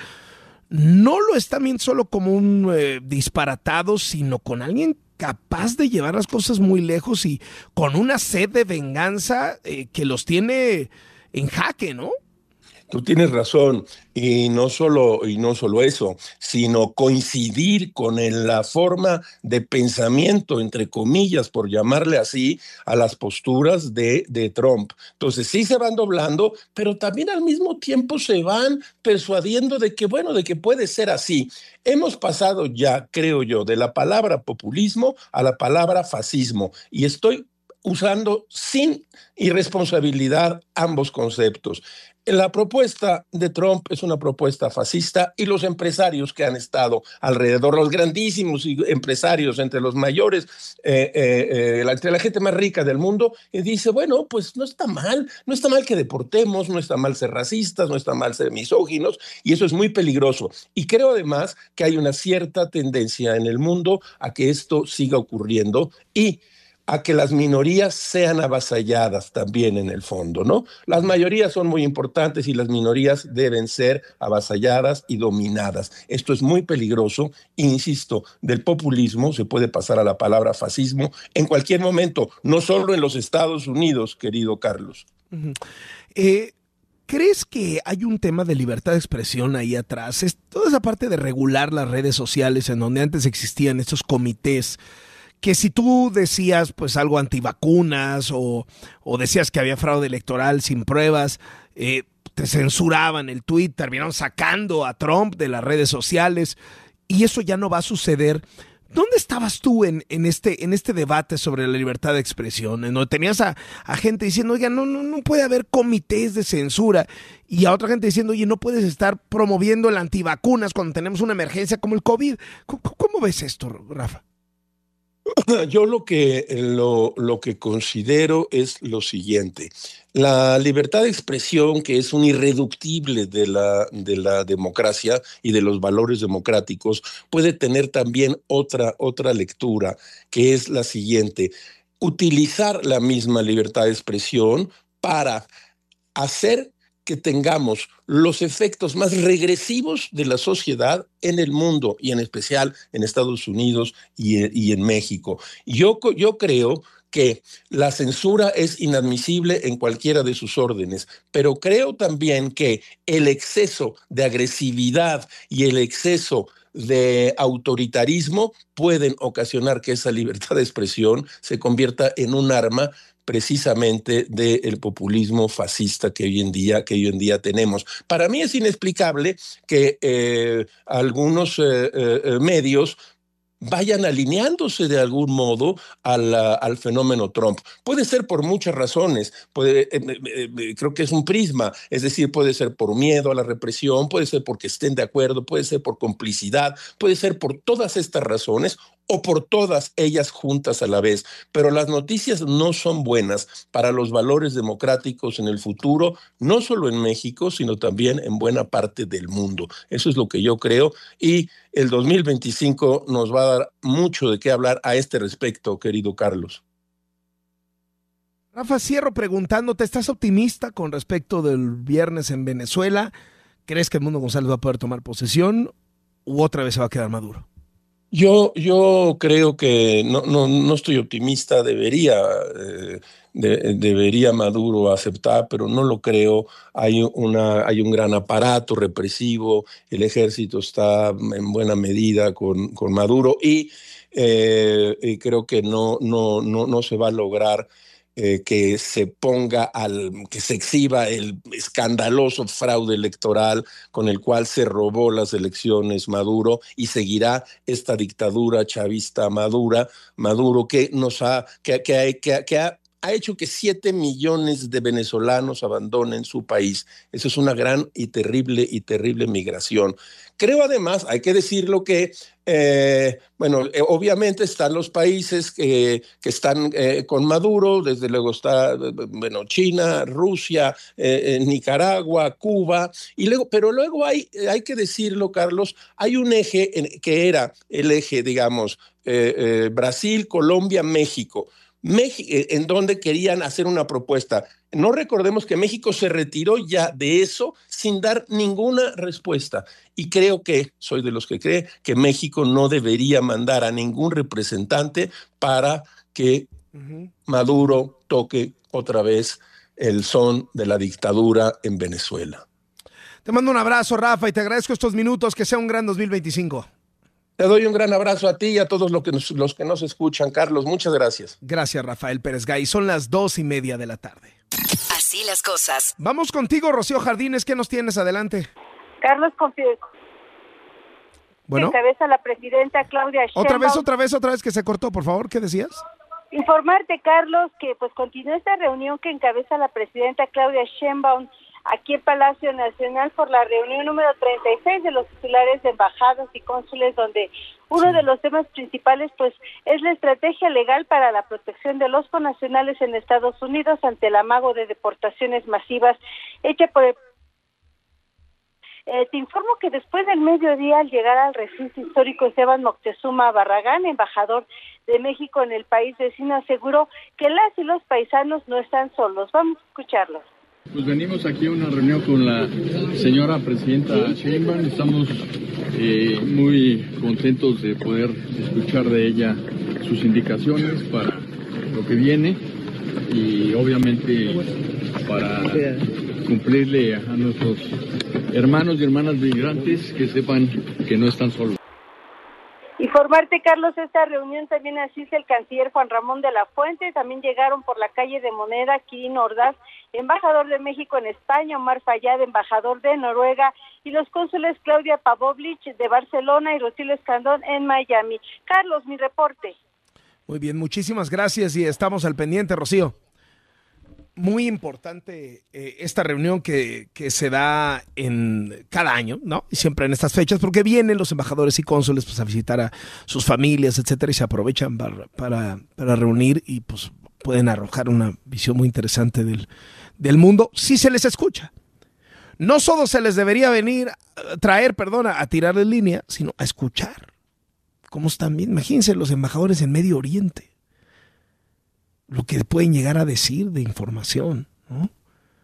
no lo están viendo solo como un eh, disparatado, sino con alguien capaz de llevar las cosas muy lejos y con una sed de venganza eh, que los tiene en jaque, ¿no? Tú tienes razón, y no solo, y no solo eso, sino coincidir con el, la forma de pensamiento, entre comillas, por llamarle así, a las posturas de, de Trump. Entonces sí se van doblando, pero también al mismo tiempo se van persuadiendo de que, bueno, de que puede ser así. Hemos pasado ya, creo yo, de la palabra populismo a la palabra fascismo, y estoy usando sin irresponsabilidad ambos conceptos. La propuesta de Trump es una propuesta fascista y los empresarios que han estado alrededor, los grandísimos empresarios, entre los mayores, eh, eh, eh, entre la gente más rica del mundo, y dice, bueno, pues no está mal, no está mal que deportemos, no está mal ser racistas, no está mal ser misóginos, y eso es muy peligroso. Y creo además que hay una cierta tendencia en el mundo a que esto siga ocurriendo y a que las minorías sean avasalladas también en el fondo, ¿no? Las mayorías son muy importantes y las minorías deben ser avasalladas y dominadas. Esto es muy peligroso. Insisto, del populismo se puede pasar a la palabra fascismo en cualquier momento, no solo en los Estados Unidos, querido Carlos. Uh-huh. Eh... ¿Crees que hay un tema de libertad de expresión ahí atrás? Es toda esa parte de regular las redes sociales en donde antes existían estos comités que si tú decías pues algo antivacunas o, o decías que había fraude electoral sin pruebas, eh, te censuraban el tweet, terminaron sacando a Trump de las redes sociales y eso ya no va a suceder. ¿Dónde estabas tú en, en, este, en este debate sobre la libertad de expresión? En donde tenías a, a gente diciendo, oiga, no, no, no puede haber comités de censura. Y a otra gente diciendo, oye, no puedes estar promoviendo el antivacunas cuando tenemos una emergencia como el COVID. ¿Cómo, cómo ves esto, Rafa? Yo lo que, lo, lo que considero es lo siguiente. La libertad de expresión, que es un irreductible de la, de la democracia y de los valores democráticos, puede tener también otra, otra lectura, que es la siguiente. Utilizar la misma libertad de expresión para hacer que tengamos los efectos más regresivos de la sociedad en el mundo y en especial en Estados Unidos y, y en México. Yo, yo creo que la censura es inadmisible en cualquiera de sus órdenes, pero creo también que el exceso de agresividad y el exceso de autoritarismo pueden ocasionar que esa libertad de expresión se convierta en un arma precisamente del populismo fascista que hoy en día, que hoy en día tenemos. Para mí es inexplicable que eh, algunos eh, eh, medios vayan alineándose de algún modo al, al fenómeno Trump. Puede ser por muchas razones, puede, eh, eh, creo que es un prisma, es decir, puede ser por miedo a la represión, puede ser porque estén de acuerdo, puede ser por complicidad, puede ser por todas estas razones o por todas ellas juntas a la vez. Pero las noticias no son buenas para los valores democráticos en el futuro, no solo en México, sino también en buena parte del mundo. Eso es lo que yo creo, y el dos mil veinticinco nos va a dar mucho de qué hablar a este respecto, querido Carlos. Rafa, cierro preguntándote, ¿estás optimista con respecto del viernes en Venezuela? ¿Crees que Edmundo González va a poder tomar posesión u otra vez se va a quedar Maduro? Yo, yo creo que no, no, no estoy optimista, debería, eh, de, debería Maduro aceptar, pero no lo creo. Hay, una, hay un gran aparato represivo, el ejército está en buena medida con, con Maduro y, eh, y creo que no, no, no, no se va a lograr Eh, que se ponga al, que se exhiba el escandaloso fraude electoral con el cual se robó las elecciones Maduro, y seguirá esta dictadura chavista Madura, Maduro que nos ha, que, que, que, que ha ha hecho que siete millones de venezolanos abandonen su país. Eso es una gran y terrible y terrible migración. Creo además, hay que decirlo que, eh, bueno, eh, obviamente están los países que, que están eh, con Maduro, desde luego está, bueno, China, Rusia, eh, eh, Nicaragua, Cuba, y luego, pero luego hay, hay que decirlo, Carlos, hay un eje en, que era el eje, digamos, eh, eh, Brasil, Colombia, México. México, en donde querían hacer una propuesta. No recordemos que México se retiró ya de eso sin dar ninguna respuesta. Y creo que, soy de los que cree, que México no debería mandar a ningún representante para que uh-huh. Maduro toque otra vez el son de la dictadura en Venezuela. Te mando un abrazo, Rafa, y te agradezco estos minutos. Que sea un gran dos mil veinticinco. Te doy un gran abrazo a ti y a todos los que nos, los que nos escuchan, Carlos. Muchas gracias. Gracias, Rafael Pérez Gay. Son las dos y media de la tarde. Así las cosas. Vamos contigo, Rocío Jardines. ¿Qué nos tienes? Adelante. Carlos, confío. Bueno. Encabeza la presidenta Claudia Sheinbaum. Otra vez, otra vez, otra vez que se cortó, por favor. ¿Qué decías? Informarte, Carlos, que pues continúa esta reunión que encabeza la presidenta Claudia Sheinbaum aquí en Palacio Nacional por la reunión número treinta y seis de los titulares de embajadas y cónsules, donde uno de los temas principales pues es la estrategia legal para la protección de los connacionales en Estados Unidos ante el amago de deportaciones masivas hecha por el Eh, te informo que después del mediodía, al llegar al recinto histórico, Esteban Moctezuma Barragán, embajador de México en el país vecino, aseguró que las y los paisanos no están solos. Vamos a escucharlos. Pues venimos aquí a una reunión con la señora presidenta Sheinbaum. Estamos eh, muy contentos de poder escuchar de ella sus indicaciones para lo que viene y obviamente para cumplirle a nuestros hermanos y hermanas migrantes que sepan que no están solos. Informarte, Carlos, esta reunión también asiste el canciller Juan Ramón de la Fuente. También llegaron por la calle de Moneda Quirino Ordaz, embajador de México en España, Omar Fayad, embajador de Noruega, y los cónsules Claudia Pavlovich de Barcelona y Rutilio Escandón en Miami. Carlos, mi reporte. Muy bien, muchísimas gracias y estamos al pendiente, Rocío. Muy importante eh, esta reunión que, que se da en cada año, ¿no? Y siempre en estas fechas, porque vienen los embajadores y cónsules pues, a visitar a sus familias, etcétera, y se aprovechan para, para, para reunir y pues pueden arrojar una visión muy interesante del, del mundo, si se les escucha. No solo se les debería venir, traer, perdón, a tirarles línea, sino a escuchar cómo están bien. Imagínense los embajadores en Medio Oriente, lo que pueden llegar a decir de información, ¿no?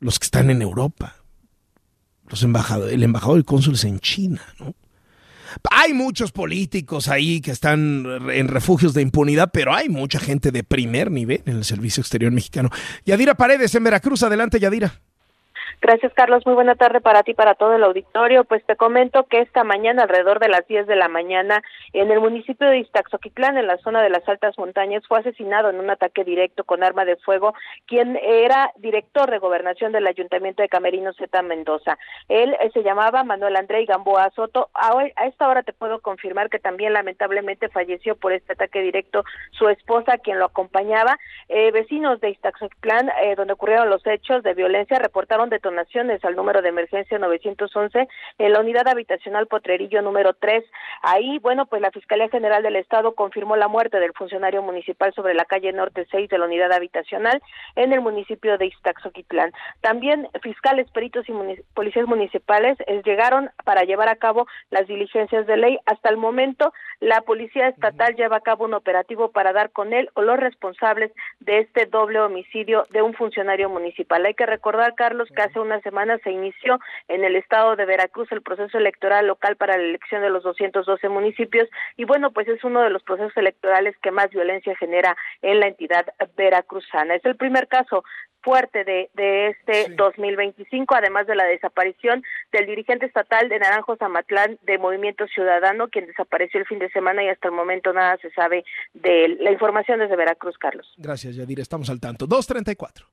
los que están en Europa, los embajadores, el embajador y cónsules en China, ¿no? Hay muchos políticos ahí que están en refugios de impunidad, pero hay mucha gente de primer nivel en el Servicio Exterior Mexicano. Yadira Paredes en Veracruz. Adelante, Yadira. Gracias, Carlos. Muy buena tarde para ti y para todo el auditorio. Pues te comento que esta mañana, alrededor de las diez de la mañana, en el municipio de Ixtaxoquitlán, en la zona de las altas montañas, fue asesinado en un ataque directo con arma de fuego quien era director de gobernación del Ayuntamiento de Camerino Zeta Mendoza. Él eh, se llamaba Manuel André Gamboa Soto. A, hoy, a esta hora te puedo confirmar que también lamentablemente falleció por este ataque directo su esposa, quien lo acompañaba. Eh, vecinos de Ixtaxoquitlán, eh, donde ocurrieron los hechos de violencia, reportaron detonaciones al número de emergencia novecientos once en la unidad habitacional Potrerillo número tres. Ahí, bueno, pues la Fiscalía General del Estado confirmó la muerte del funcionario municipal sobre la calle Norte seis de la unidad habitacional en el municipio de Ixtaxoquitlán. También fiscales, peritos y munic- policías municipales eh, llegaron para llevar a cabo las diligencias de ley. Hasta el momento, la Policía Estatal uh-huh. lleva a cabo un operativo para dar con él o los responsables de este doble homicidio de un funcionario municipal. Hay que recordar, Carlos, que hace una semana se inició en el estado de Veracruz el proceso electoral local para la elección de los doscientos doce municipios y bueno, pues es uno de los procesos electorales que más violencia genera en la entidad veracruzana. Es el primer caso fuerte de, de este sí. dos mil veinticinco, además de la desaparición del dirigente estatal de Naranjos Amatlán de Movimiento Ciudadano, quien desapareció el fin de semana y hasta el momento nada se sabe de él. La información desde Veracruz, Carlos. Gracias, Yadira, estamos al tanto. dos treinta y cuatro.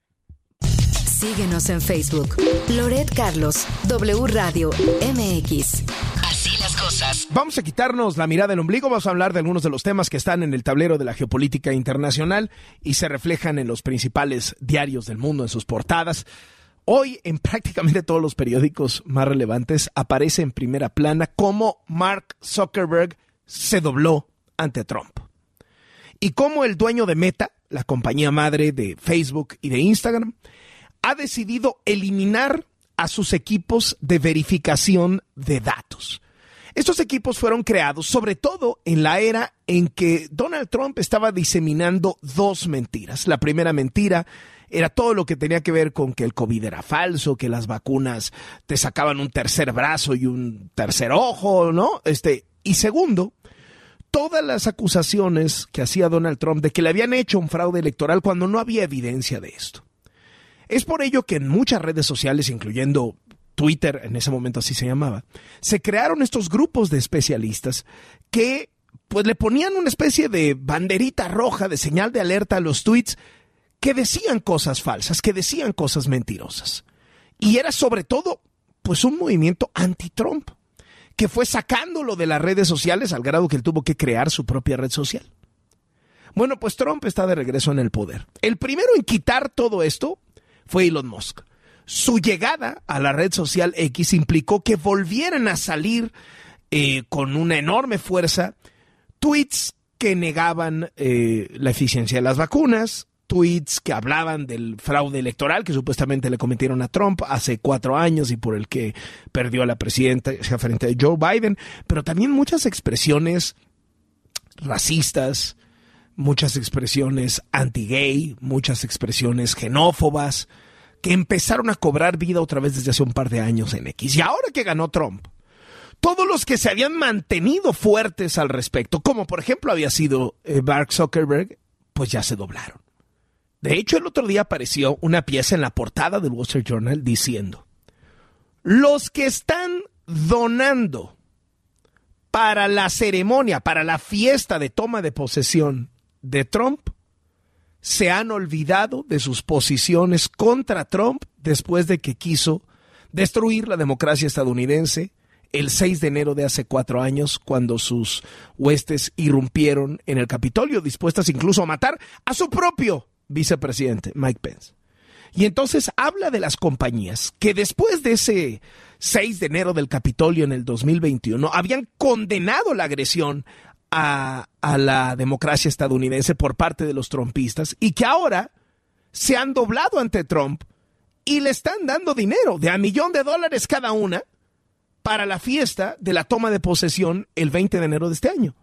Síguenos en Facebook. Loret Carlos, W Radio M X. Así las cosas. Vamos a quitarnos la mirada del ombligo, vamos a hablar de algunos de los temas que están en el tablero de la geopolítica internacional y se reflejan en los principales diarios del mundo, en sus portadas. Hoy, en prácticamente todos los periódicos más relevantes, aparece en primera plana cómo Mark Zuckerberg se dobló ante Trump. Y cómo el dueño de Meta, la compañía madre de Facebook y de Instagram, ha decidido eliminar a sus equipos de verificación de datos. Estos equipos fueron creados sobre todo en la era en que Donald Trump estaba diseminando dos mentiras. La primera mentira era todo lo que tenía que ver con que el COVID era falso, que las vacunas te sacaban un tercer brazo y un tercer ojo, ¿no? Este, y segundo, todas las acusaciones que hacía Donald Trump de que le habían hecho un fraude electoral cuando no había evidencia de esto. Es por ello que en muchas redes sociales, incluyendo Twitter, en ese momento así se llamaba, se crearon estos grupos de especialistas que pues le ponían una especie de banderita roja, de señal de alerta a los tweets que decían cosas falsas, que decían cosas mentirosas. Y era sobre todo pues un movimiento anti-Trump, que fue sacándolo de las redes sociales al grado que él tuvo que crear su propia red social. Bueno, pues Trump está de regreso en el poder. El primero en quitar todo esto fue Elon Musk. Su llegada a la red social X implicó que volvieran a salir eh, con una enorme fuerza tweets que negaban eh, la eficiencia de las vacunas, tweets que hablaban del fraude electoral que supuestamente le cometieron a Trump hace cuatro años y por el que perdió a la presidencia frente a Joe Biden, pero también muchas expresiones racistas, muchas expresiones anti-gay, muchas expresiones xenófobas, que empezaron a cobrar vida otra vez desde hace un par de años en X. Y ahora que ganó Trump, todos los que se habían mantenido fuertes al respecto, como por ejemplo había sido eh, Mark Zuckerberg, pues ya se doblaron. De hecho, el otro día apareció una pieza en la portada del Wall Street Journal diciendo: los que están donando para la ceremonia, para la fiesta de toma de posesión de Trump, se han olvidado de sus posiciones contra Trump después de que quiso destruir la democracia estadounidense el seis de enero de hace cuatro años, cuando sus huestes irrumpieron en el Capitolio, dispuestas incluso a matar a su propio vicepresidente, Mike Pence. Y entonces habla de las compañías que después de ese seis de enero del Capitolio en el dos mil veintiuno habían condenado la agresión A, a la democracia estadounidense por parte de los trumpistas y que ahora se han doblado ante Trump y le están dando dinero de a millón de dólares cada una para la fiesta de la toma de posesión el veinte de enero de este año.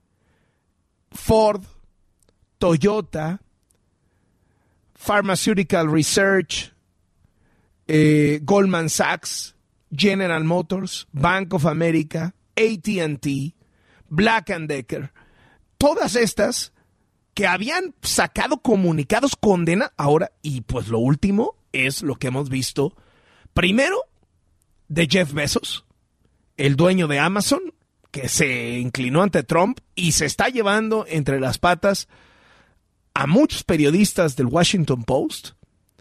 Ford, Toyota, Pharmaceutical Research, eh, Goldman Sachs, General Motors, Bank of America, A T and T, Black and Decker, todas estas que habían sacado comunicados condena ahora, y pues lo último es lo que hemos visto primero de Jeff Bezos, el dueño de Amazon, que se inclinó ante Trump y se está llevando entre las patas a muchos periodistas del Washington Post,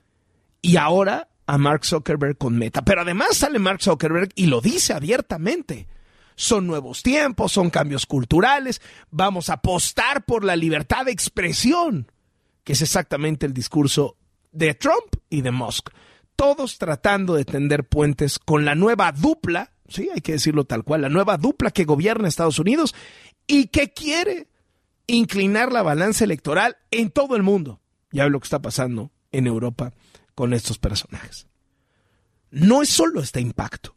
y ahora a Mark Zuckerberg con Meta. Pero además sale Mark Zuckerberg y lo dice abiertamente. Son nuevos tiempos, son cambios culturales, vamos a apostar por la libertad de expresión, que es exactamente el discurso de Trump y de Musk. Todos tratando de tender puentes con la nueva dupla, sí, hay que decirlo tal cual, la nueva dupla que gobierna Estados Unidos y que quiere inclinar la balanza electoral en todo el mundo. Ya ve lo que está pasando en Europa con estos personajes. No es solo este impacto.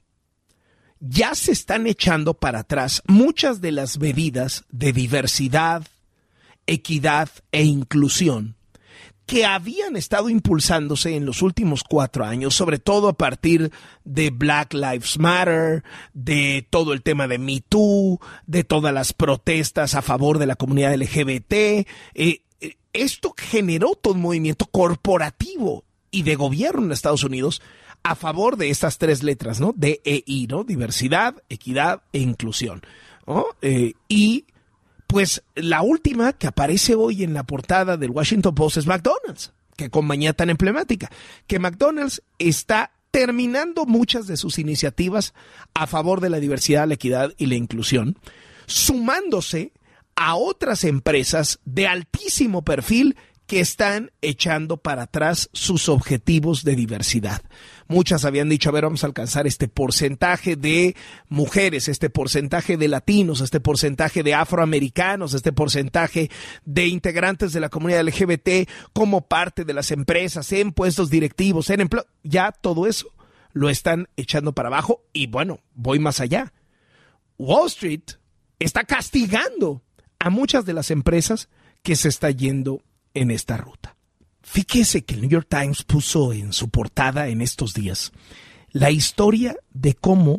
Ya se están echando para atrás muchas de las medidas de diversidad, equidad e inclusión que habían estado impulsándose en los últimos cuatro años, sobre todo a partir de Black Lives Matter, de todo el tema de Me Too, de todas las protestas a favor de la comunidad L G B T. Eh, esto generó todo un movimiento corporativo y de gobierno en Estados Unidos a favor de estas tres letras, ¿no? D E I, ¿no? Diversidad, equidad e inclusión, ¿no? Eh, y pues la última que aparece hoy en la portada del Washington Post es McDonald's. Qué compañía tan emblemática. Que McDonald's está terminando muchas de sus iniciativas a favor de la diversidad, la equidad y la inclusión, sumándose a otras empresas de altísimo perfil que están echando para atrás sus objetivos de diversidad. Muchas habían dicho, a ver, vamos a alcanzar este porcentaje de mujeres, este porcentaje de latinos, este porcentaje de afroamericanos, este porcentaje de integrantes de la comunidad L G B T como parte de las empresas, en puestos directivos, en empleo. Ya todo eso lo están echando para abajo y bueno, voy más allá. Wall Street está castigando a muchas de las empresas que se está yendo en esta ruta. Fíjese que el New York Times puso en su portada en estos días la historia de cómo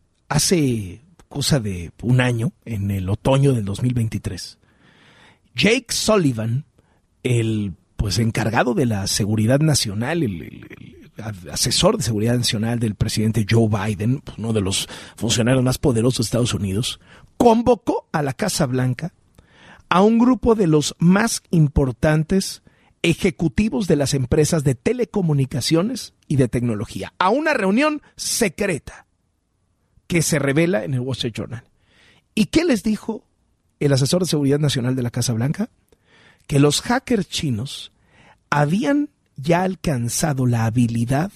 hace cosa de un año, en el otoño del dos mil veintitrés, Jake Sullivan, el pues encargado de la seguridad nacional, el, el, el asesor de seguridad nacional del presidente Joe Biden, uno de los funcionarios más poderosos de Estados Unidos, convocó a la Casa Blanca a un grupo de los más importantes ejecutivos de las empresas de telecomunicaciones y de tecnología, a una reunión secreta que se revela en el Wall Street Journal. ¿Y qué les dijo el asesor de seguridad nacional de la Casa Blanca? Que los hackers chinos habían ya alcanzado la habilidad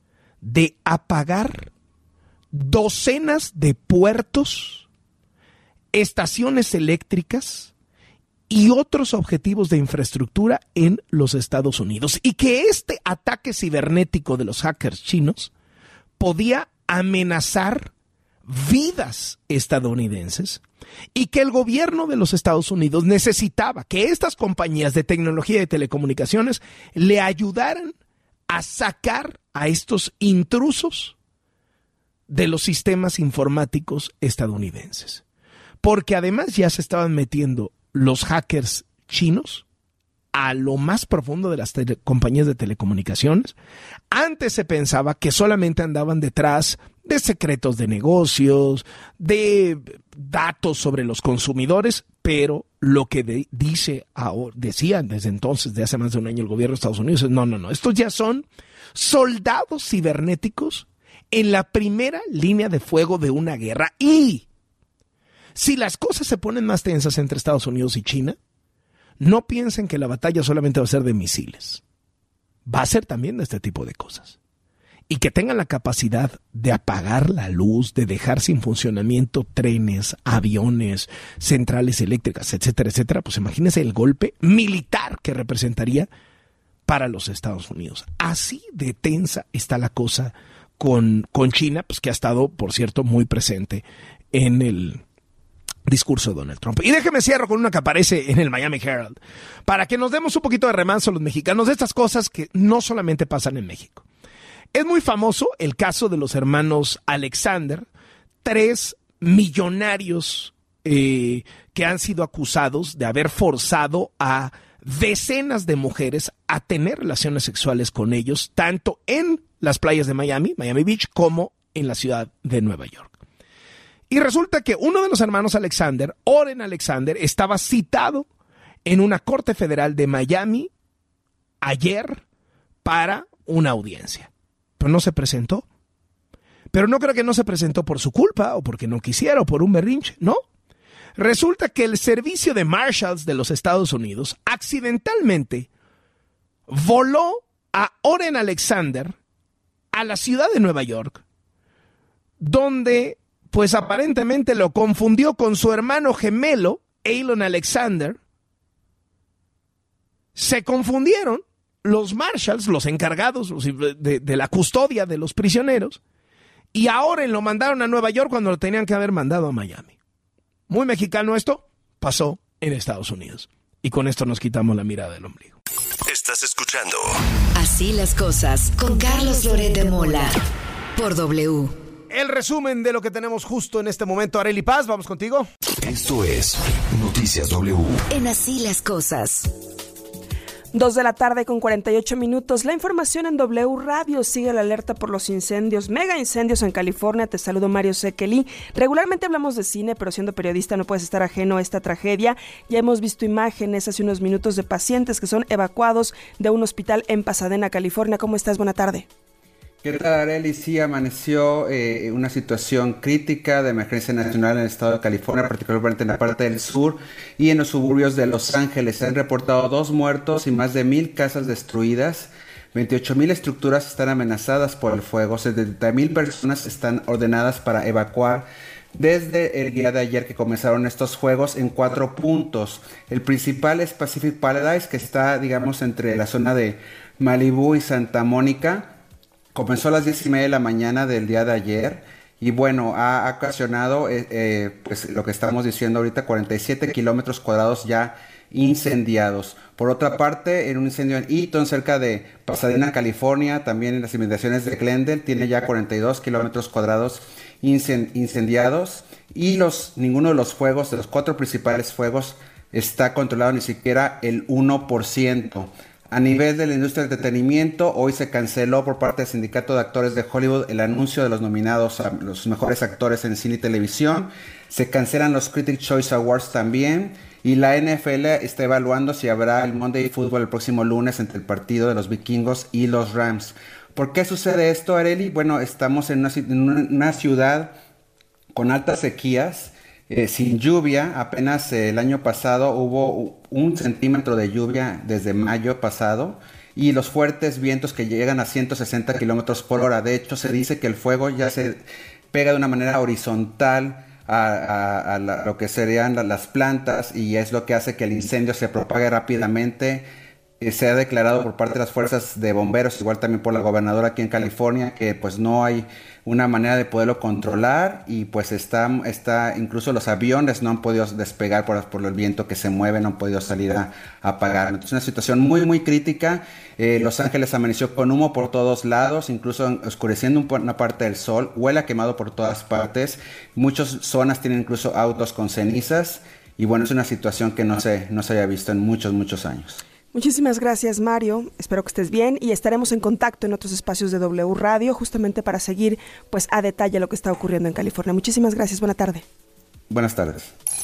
de apagar docenas de puertos, estaciones eléctricas y otros objetivos de infraestructura en los Estados Unidos, y que este ataque cibernético de los hackers chinos podía amenazar vidas estadounidenses y que el gobierno de los Estados Unidos necesitaba que estas compañías de tecnología y de telecomunicaciones le ayudaran a sacar a estos intrusos de los sistemas informáticos estadounidenses. Porque además ya se estaban metiendo los hackers chinos a lo más profundo de las tele- compañías de telecomunicaciones. Antes se pensaba que solamente andaban detrás de secretos de negocios, de datos sobre los consumidores, pero lo que de- dice ahora, decían desde entonces, de hace más de un año el gobierno de Estados Unidos, es no, no, no, estos ya son soldados cibernéticos en la primera línea de fuego de una guerra. Y si las cosas se ponen más tensas entre Estados Unidos y China, no piensen que la batalla solamente va a ser de misiles. Va a ser también de este tipo de cosas. Y que tengan la capacidad de apagar la luz, de dejar sin funcionamiento trenes, aviones, centrales eléctricas, etcétera, etcétera. Pues imagínense el golpe militar que representaría para los Estados Unidos. Así de tensa está la cosa con, con China, pues que ha estado, por cierto, muy presente en el discurso de Donald Trump. Y déjeme cierro con una que aparece en el Miami Herald, para que nos demos un poquito de remanso a los mexicanos de estas cosas que no solamente pasan en México. Es muy famoso el caso de los hermanos Alexander, tres millonarios eh, que han sido acusados de haber forzado a decenas de mujeres a tener relaciones sexuales con ellos, tanto en las playas de Miami, Miami Beach, como en la ciudad de Nueva York. Y resulta que uno de los hermanos Alexander, Oren Alexander, estaba citado en una corte federal de Miami ayer para una audiencia. Pero no se presentó. Pero no creo que no se presentó por su culpa o porque no quisiera o por un berrinche, ¿no? Resulta que el servicio de Marshals de los Estados Unidos accidentalmente voló a Oren Alexander a la ciudad de Nueva York, donde pues aparentemente lo confundió con su hermano gemelo, Elon Alexander. Se confundieron los Marshals, los encargados de, de la custodia de los prisioneros, y a Oren lo mandaron a Nueva York cuando lo tenían que haber mandado a Miami. Muy mexicano esto, pasó en Estados Unidos. Y con esto nos quitamos la mirada del ombligo. Estás escuchando Así las cosas con Carlos Loret de Mola por W. El resumen de lo que tenemos justo en este momento. Arely Paz, vamos contigo. Esto es Noticias W. En Así las cosas. Dos de la tarde con cuarenta y ocho minutos. La información en W Radio. Sigue la alerta por los incendios, mega incendios en California. Te saludo, Mario Sekeli. Regularmente hablamos de cine, pero siendo periodista no puedes estar ajeno a esta tragedia. Ya hemos visto imágenes hace unos minutos de pacientes que son evacuados de un hospital en Pasadena, California. ¿Cómo estás? Buena tarde. ¿Qué tal, Arely? Sí, amaneció eh, una situación crítica de emergencia nacional en el estado de California, particularmente en la parte del sur y en los suburbios de Los Ángeles. Se han reportado dos muertos y más de mil casas destruidas. veintiocho mil estructuras están amenazadas por el fuego. setenta mil personas están ordenadas para evacuar desde el día de ayer que comenzaron estos fuegos en cuatro puntos. El principal es Pacific Paradise, que está, digamos, entre la zona de Malibu y Santa Mónica. Comenzó a las diez y media de la mañana del día de ayer y bueno, ha ocasionado eh, eh, pues lo que estamos diciendo ahorita, cuarenta y siete kilómetros cuadrados ya incendiados. Por otra parte, en un incendio en Eaton, cerca de Pasadena, California, también en las inmediaciones de Glendale, tiene ya cuarenta y dos kilómetros cuadrados incendiados y los, ninguno de los fuegos, de los cuatro principales fuegos, está controlado ni siquiera el uno por ciento. A nivel de la industria del entretenimiento, hoy se canceló por parte del Sindicato de Actores de Hollywood el anuncio de los nominados a los mejores actores en cine y televisión. Se cancelan los Critics' Choice Awards también. Y la N F L está evaluando si habrá el Monday Football el próximo lunes entre el partido de los Vikingos y los Rams. ¿Por qué sucede esto, Arely? Bueno, estamos en una, en una ciudad con altas sequías. Eh, sin lluvia. Apenas eh, el año pasado hubo un centímetro de lluvia desde mayo pasado y los fuertes vientos que llegan a ciento sesenta kilómetros por hora. De hecho, se dice que el fuego ya se pega de una manera horizontal a, a, a la, lo que serían la, las plantas y es lo que hace que el incendio se propague rápidamente. Eh, se ha declarado por parte de las fuerzas de bomberos, igual también por la gobernadora aquí en California, que pues no hay una manera de poderlo controlar y pues está, está incluso los aviones no han podido despegar por, por el viento que se mueve, no han podido salir a, a apagar. Entonces es una situación muy muy crítica. Eh, Los Ángeles amaneció con humo por todos lados, incluso oscureciendo un, una parte del sol, huele a quemado por todas partes. Muchas zonas tienen incluso autos con cenizas y bueno, es una situación que no se, no se haya visto en muchos muchos años. Muchísimas gracias, Mario. Espero que estés bien y estaremos en contacto en otros espacios de W Radio justamente para seguir pues a detalle lo que está ocurriendo en California. Muchísimas gracias. Buena tarde. Buenas tardes.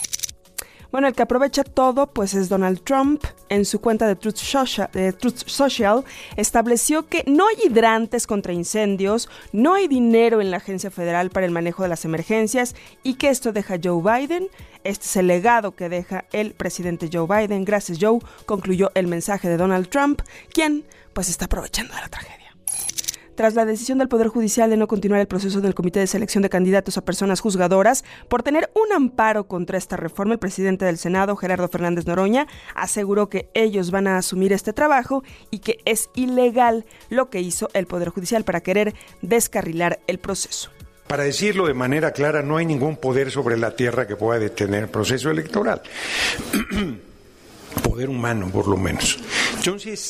Bueno, el que aprovecha todo pues es Donald Trump. En su cuenta de Truth Social, de Truth Social estableció que no hay hidrantes contra incendios, no hay dinero en la Agencia Federal para el Manejo de las Emergencias y que esto deja Joe Biden. Este es el legado que deja el presidente Joe Biden. Gracias, Joe, concluyó el mensaje de Donald Trump, quien pues está aprovechando de la tragedia. Tras la decisión del Poder Judicial de no continuar el proceso del Comité de Selección de Candidatos a Personas Juzgadoras por tener un amparo contra esta reforma, el presidente del Senado, Gerardo Fernández Noroña, aseguró que ellos van a asumir este trabajo y que es ilegal lo que hizo el Poder Judicial para querer descarrilar el proceso. Para decirlo de manera clara, no hay ningún poder sobre la tierra que pueda detener el proceso electoral. Poder humano, por lo menos. Entonces,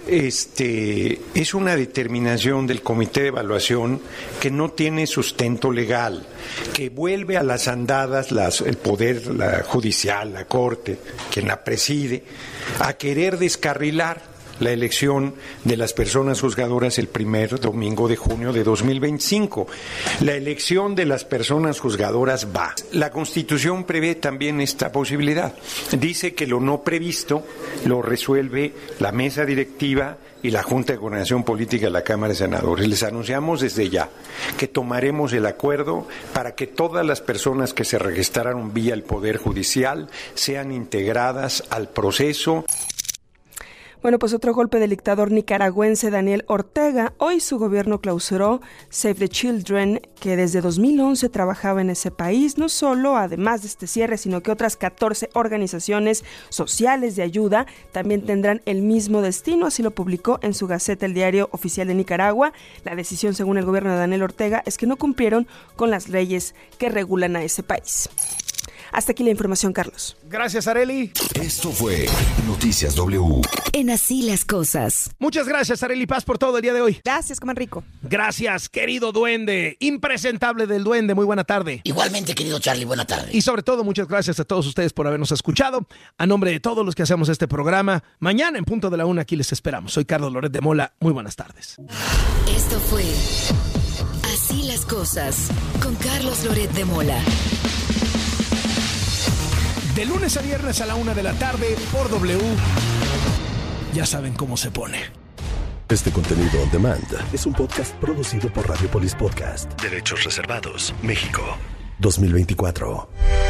este, es una determinación del Comité de Evaluación que no tiene sustento legal, que vuelve a las andadas las, el poder la judicial, la Corte, quien la preside, a querer descarrilar la elección de las personas juzgadoras el primer domingo de junio de dos mil veinticinco. La elección de las personas juzgadoras va. La Constitución prevé también esta posibilidad. Dice que lo no previsto lo resuelve la mesa directiva y la Junta de Coordinación Política de la Cámara de Senadores. Les anunciamos desde ya que tomaremos el acuerdo para que todas las personas que se registraron vía el Poder Judicial sean integradas al proceso. Bueno, pues otro golpe del dictador nicaragüense Daniel Ortega. Hoy su gobierno clausuró Save the Children, que desde dos mil once trabajaba en ese país. No solo, además de este cierre, sino que otras catorce organizaciones sociales de ayuda también tendrán el mismo destino. Así lo publicó en su Gaceta el Diario Oficial de Nicaragua. La decisión, según el gobierno de Daniel Ortega, es que no cumplieron con las leyes que regulan a ese país. Hasta aquí la información, Carlos. Gracias, Arely. Esto fue Noticias W. En Así las Cosas. Muchas gracias, Arely Paz, por todo el día de hoy. Gracias, coman rico. Gracias, querido duende. Impresentable del duende. Muy buena tarde. Igualmente, querido Charlie, buena tarde. Y sobre todo, muchas gracias a todos ustedes por habernos escuchado. A nombre de todos los que hacemos este programa, mañana en punto de la una aquí les esperamos. Soy Carlos Loret de Mola. Muy buenas tardes. Esto fue Así las Cosas con Carlos Loret de Mola. De lunes a viernes a la una de la tarde por W. Ya saben cómo se pone. Este contenido on demand es un podcast producido por Radiopolis Podcast. Derechos reservados. México. dos mil veinticuatro.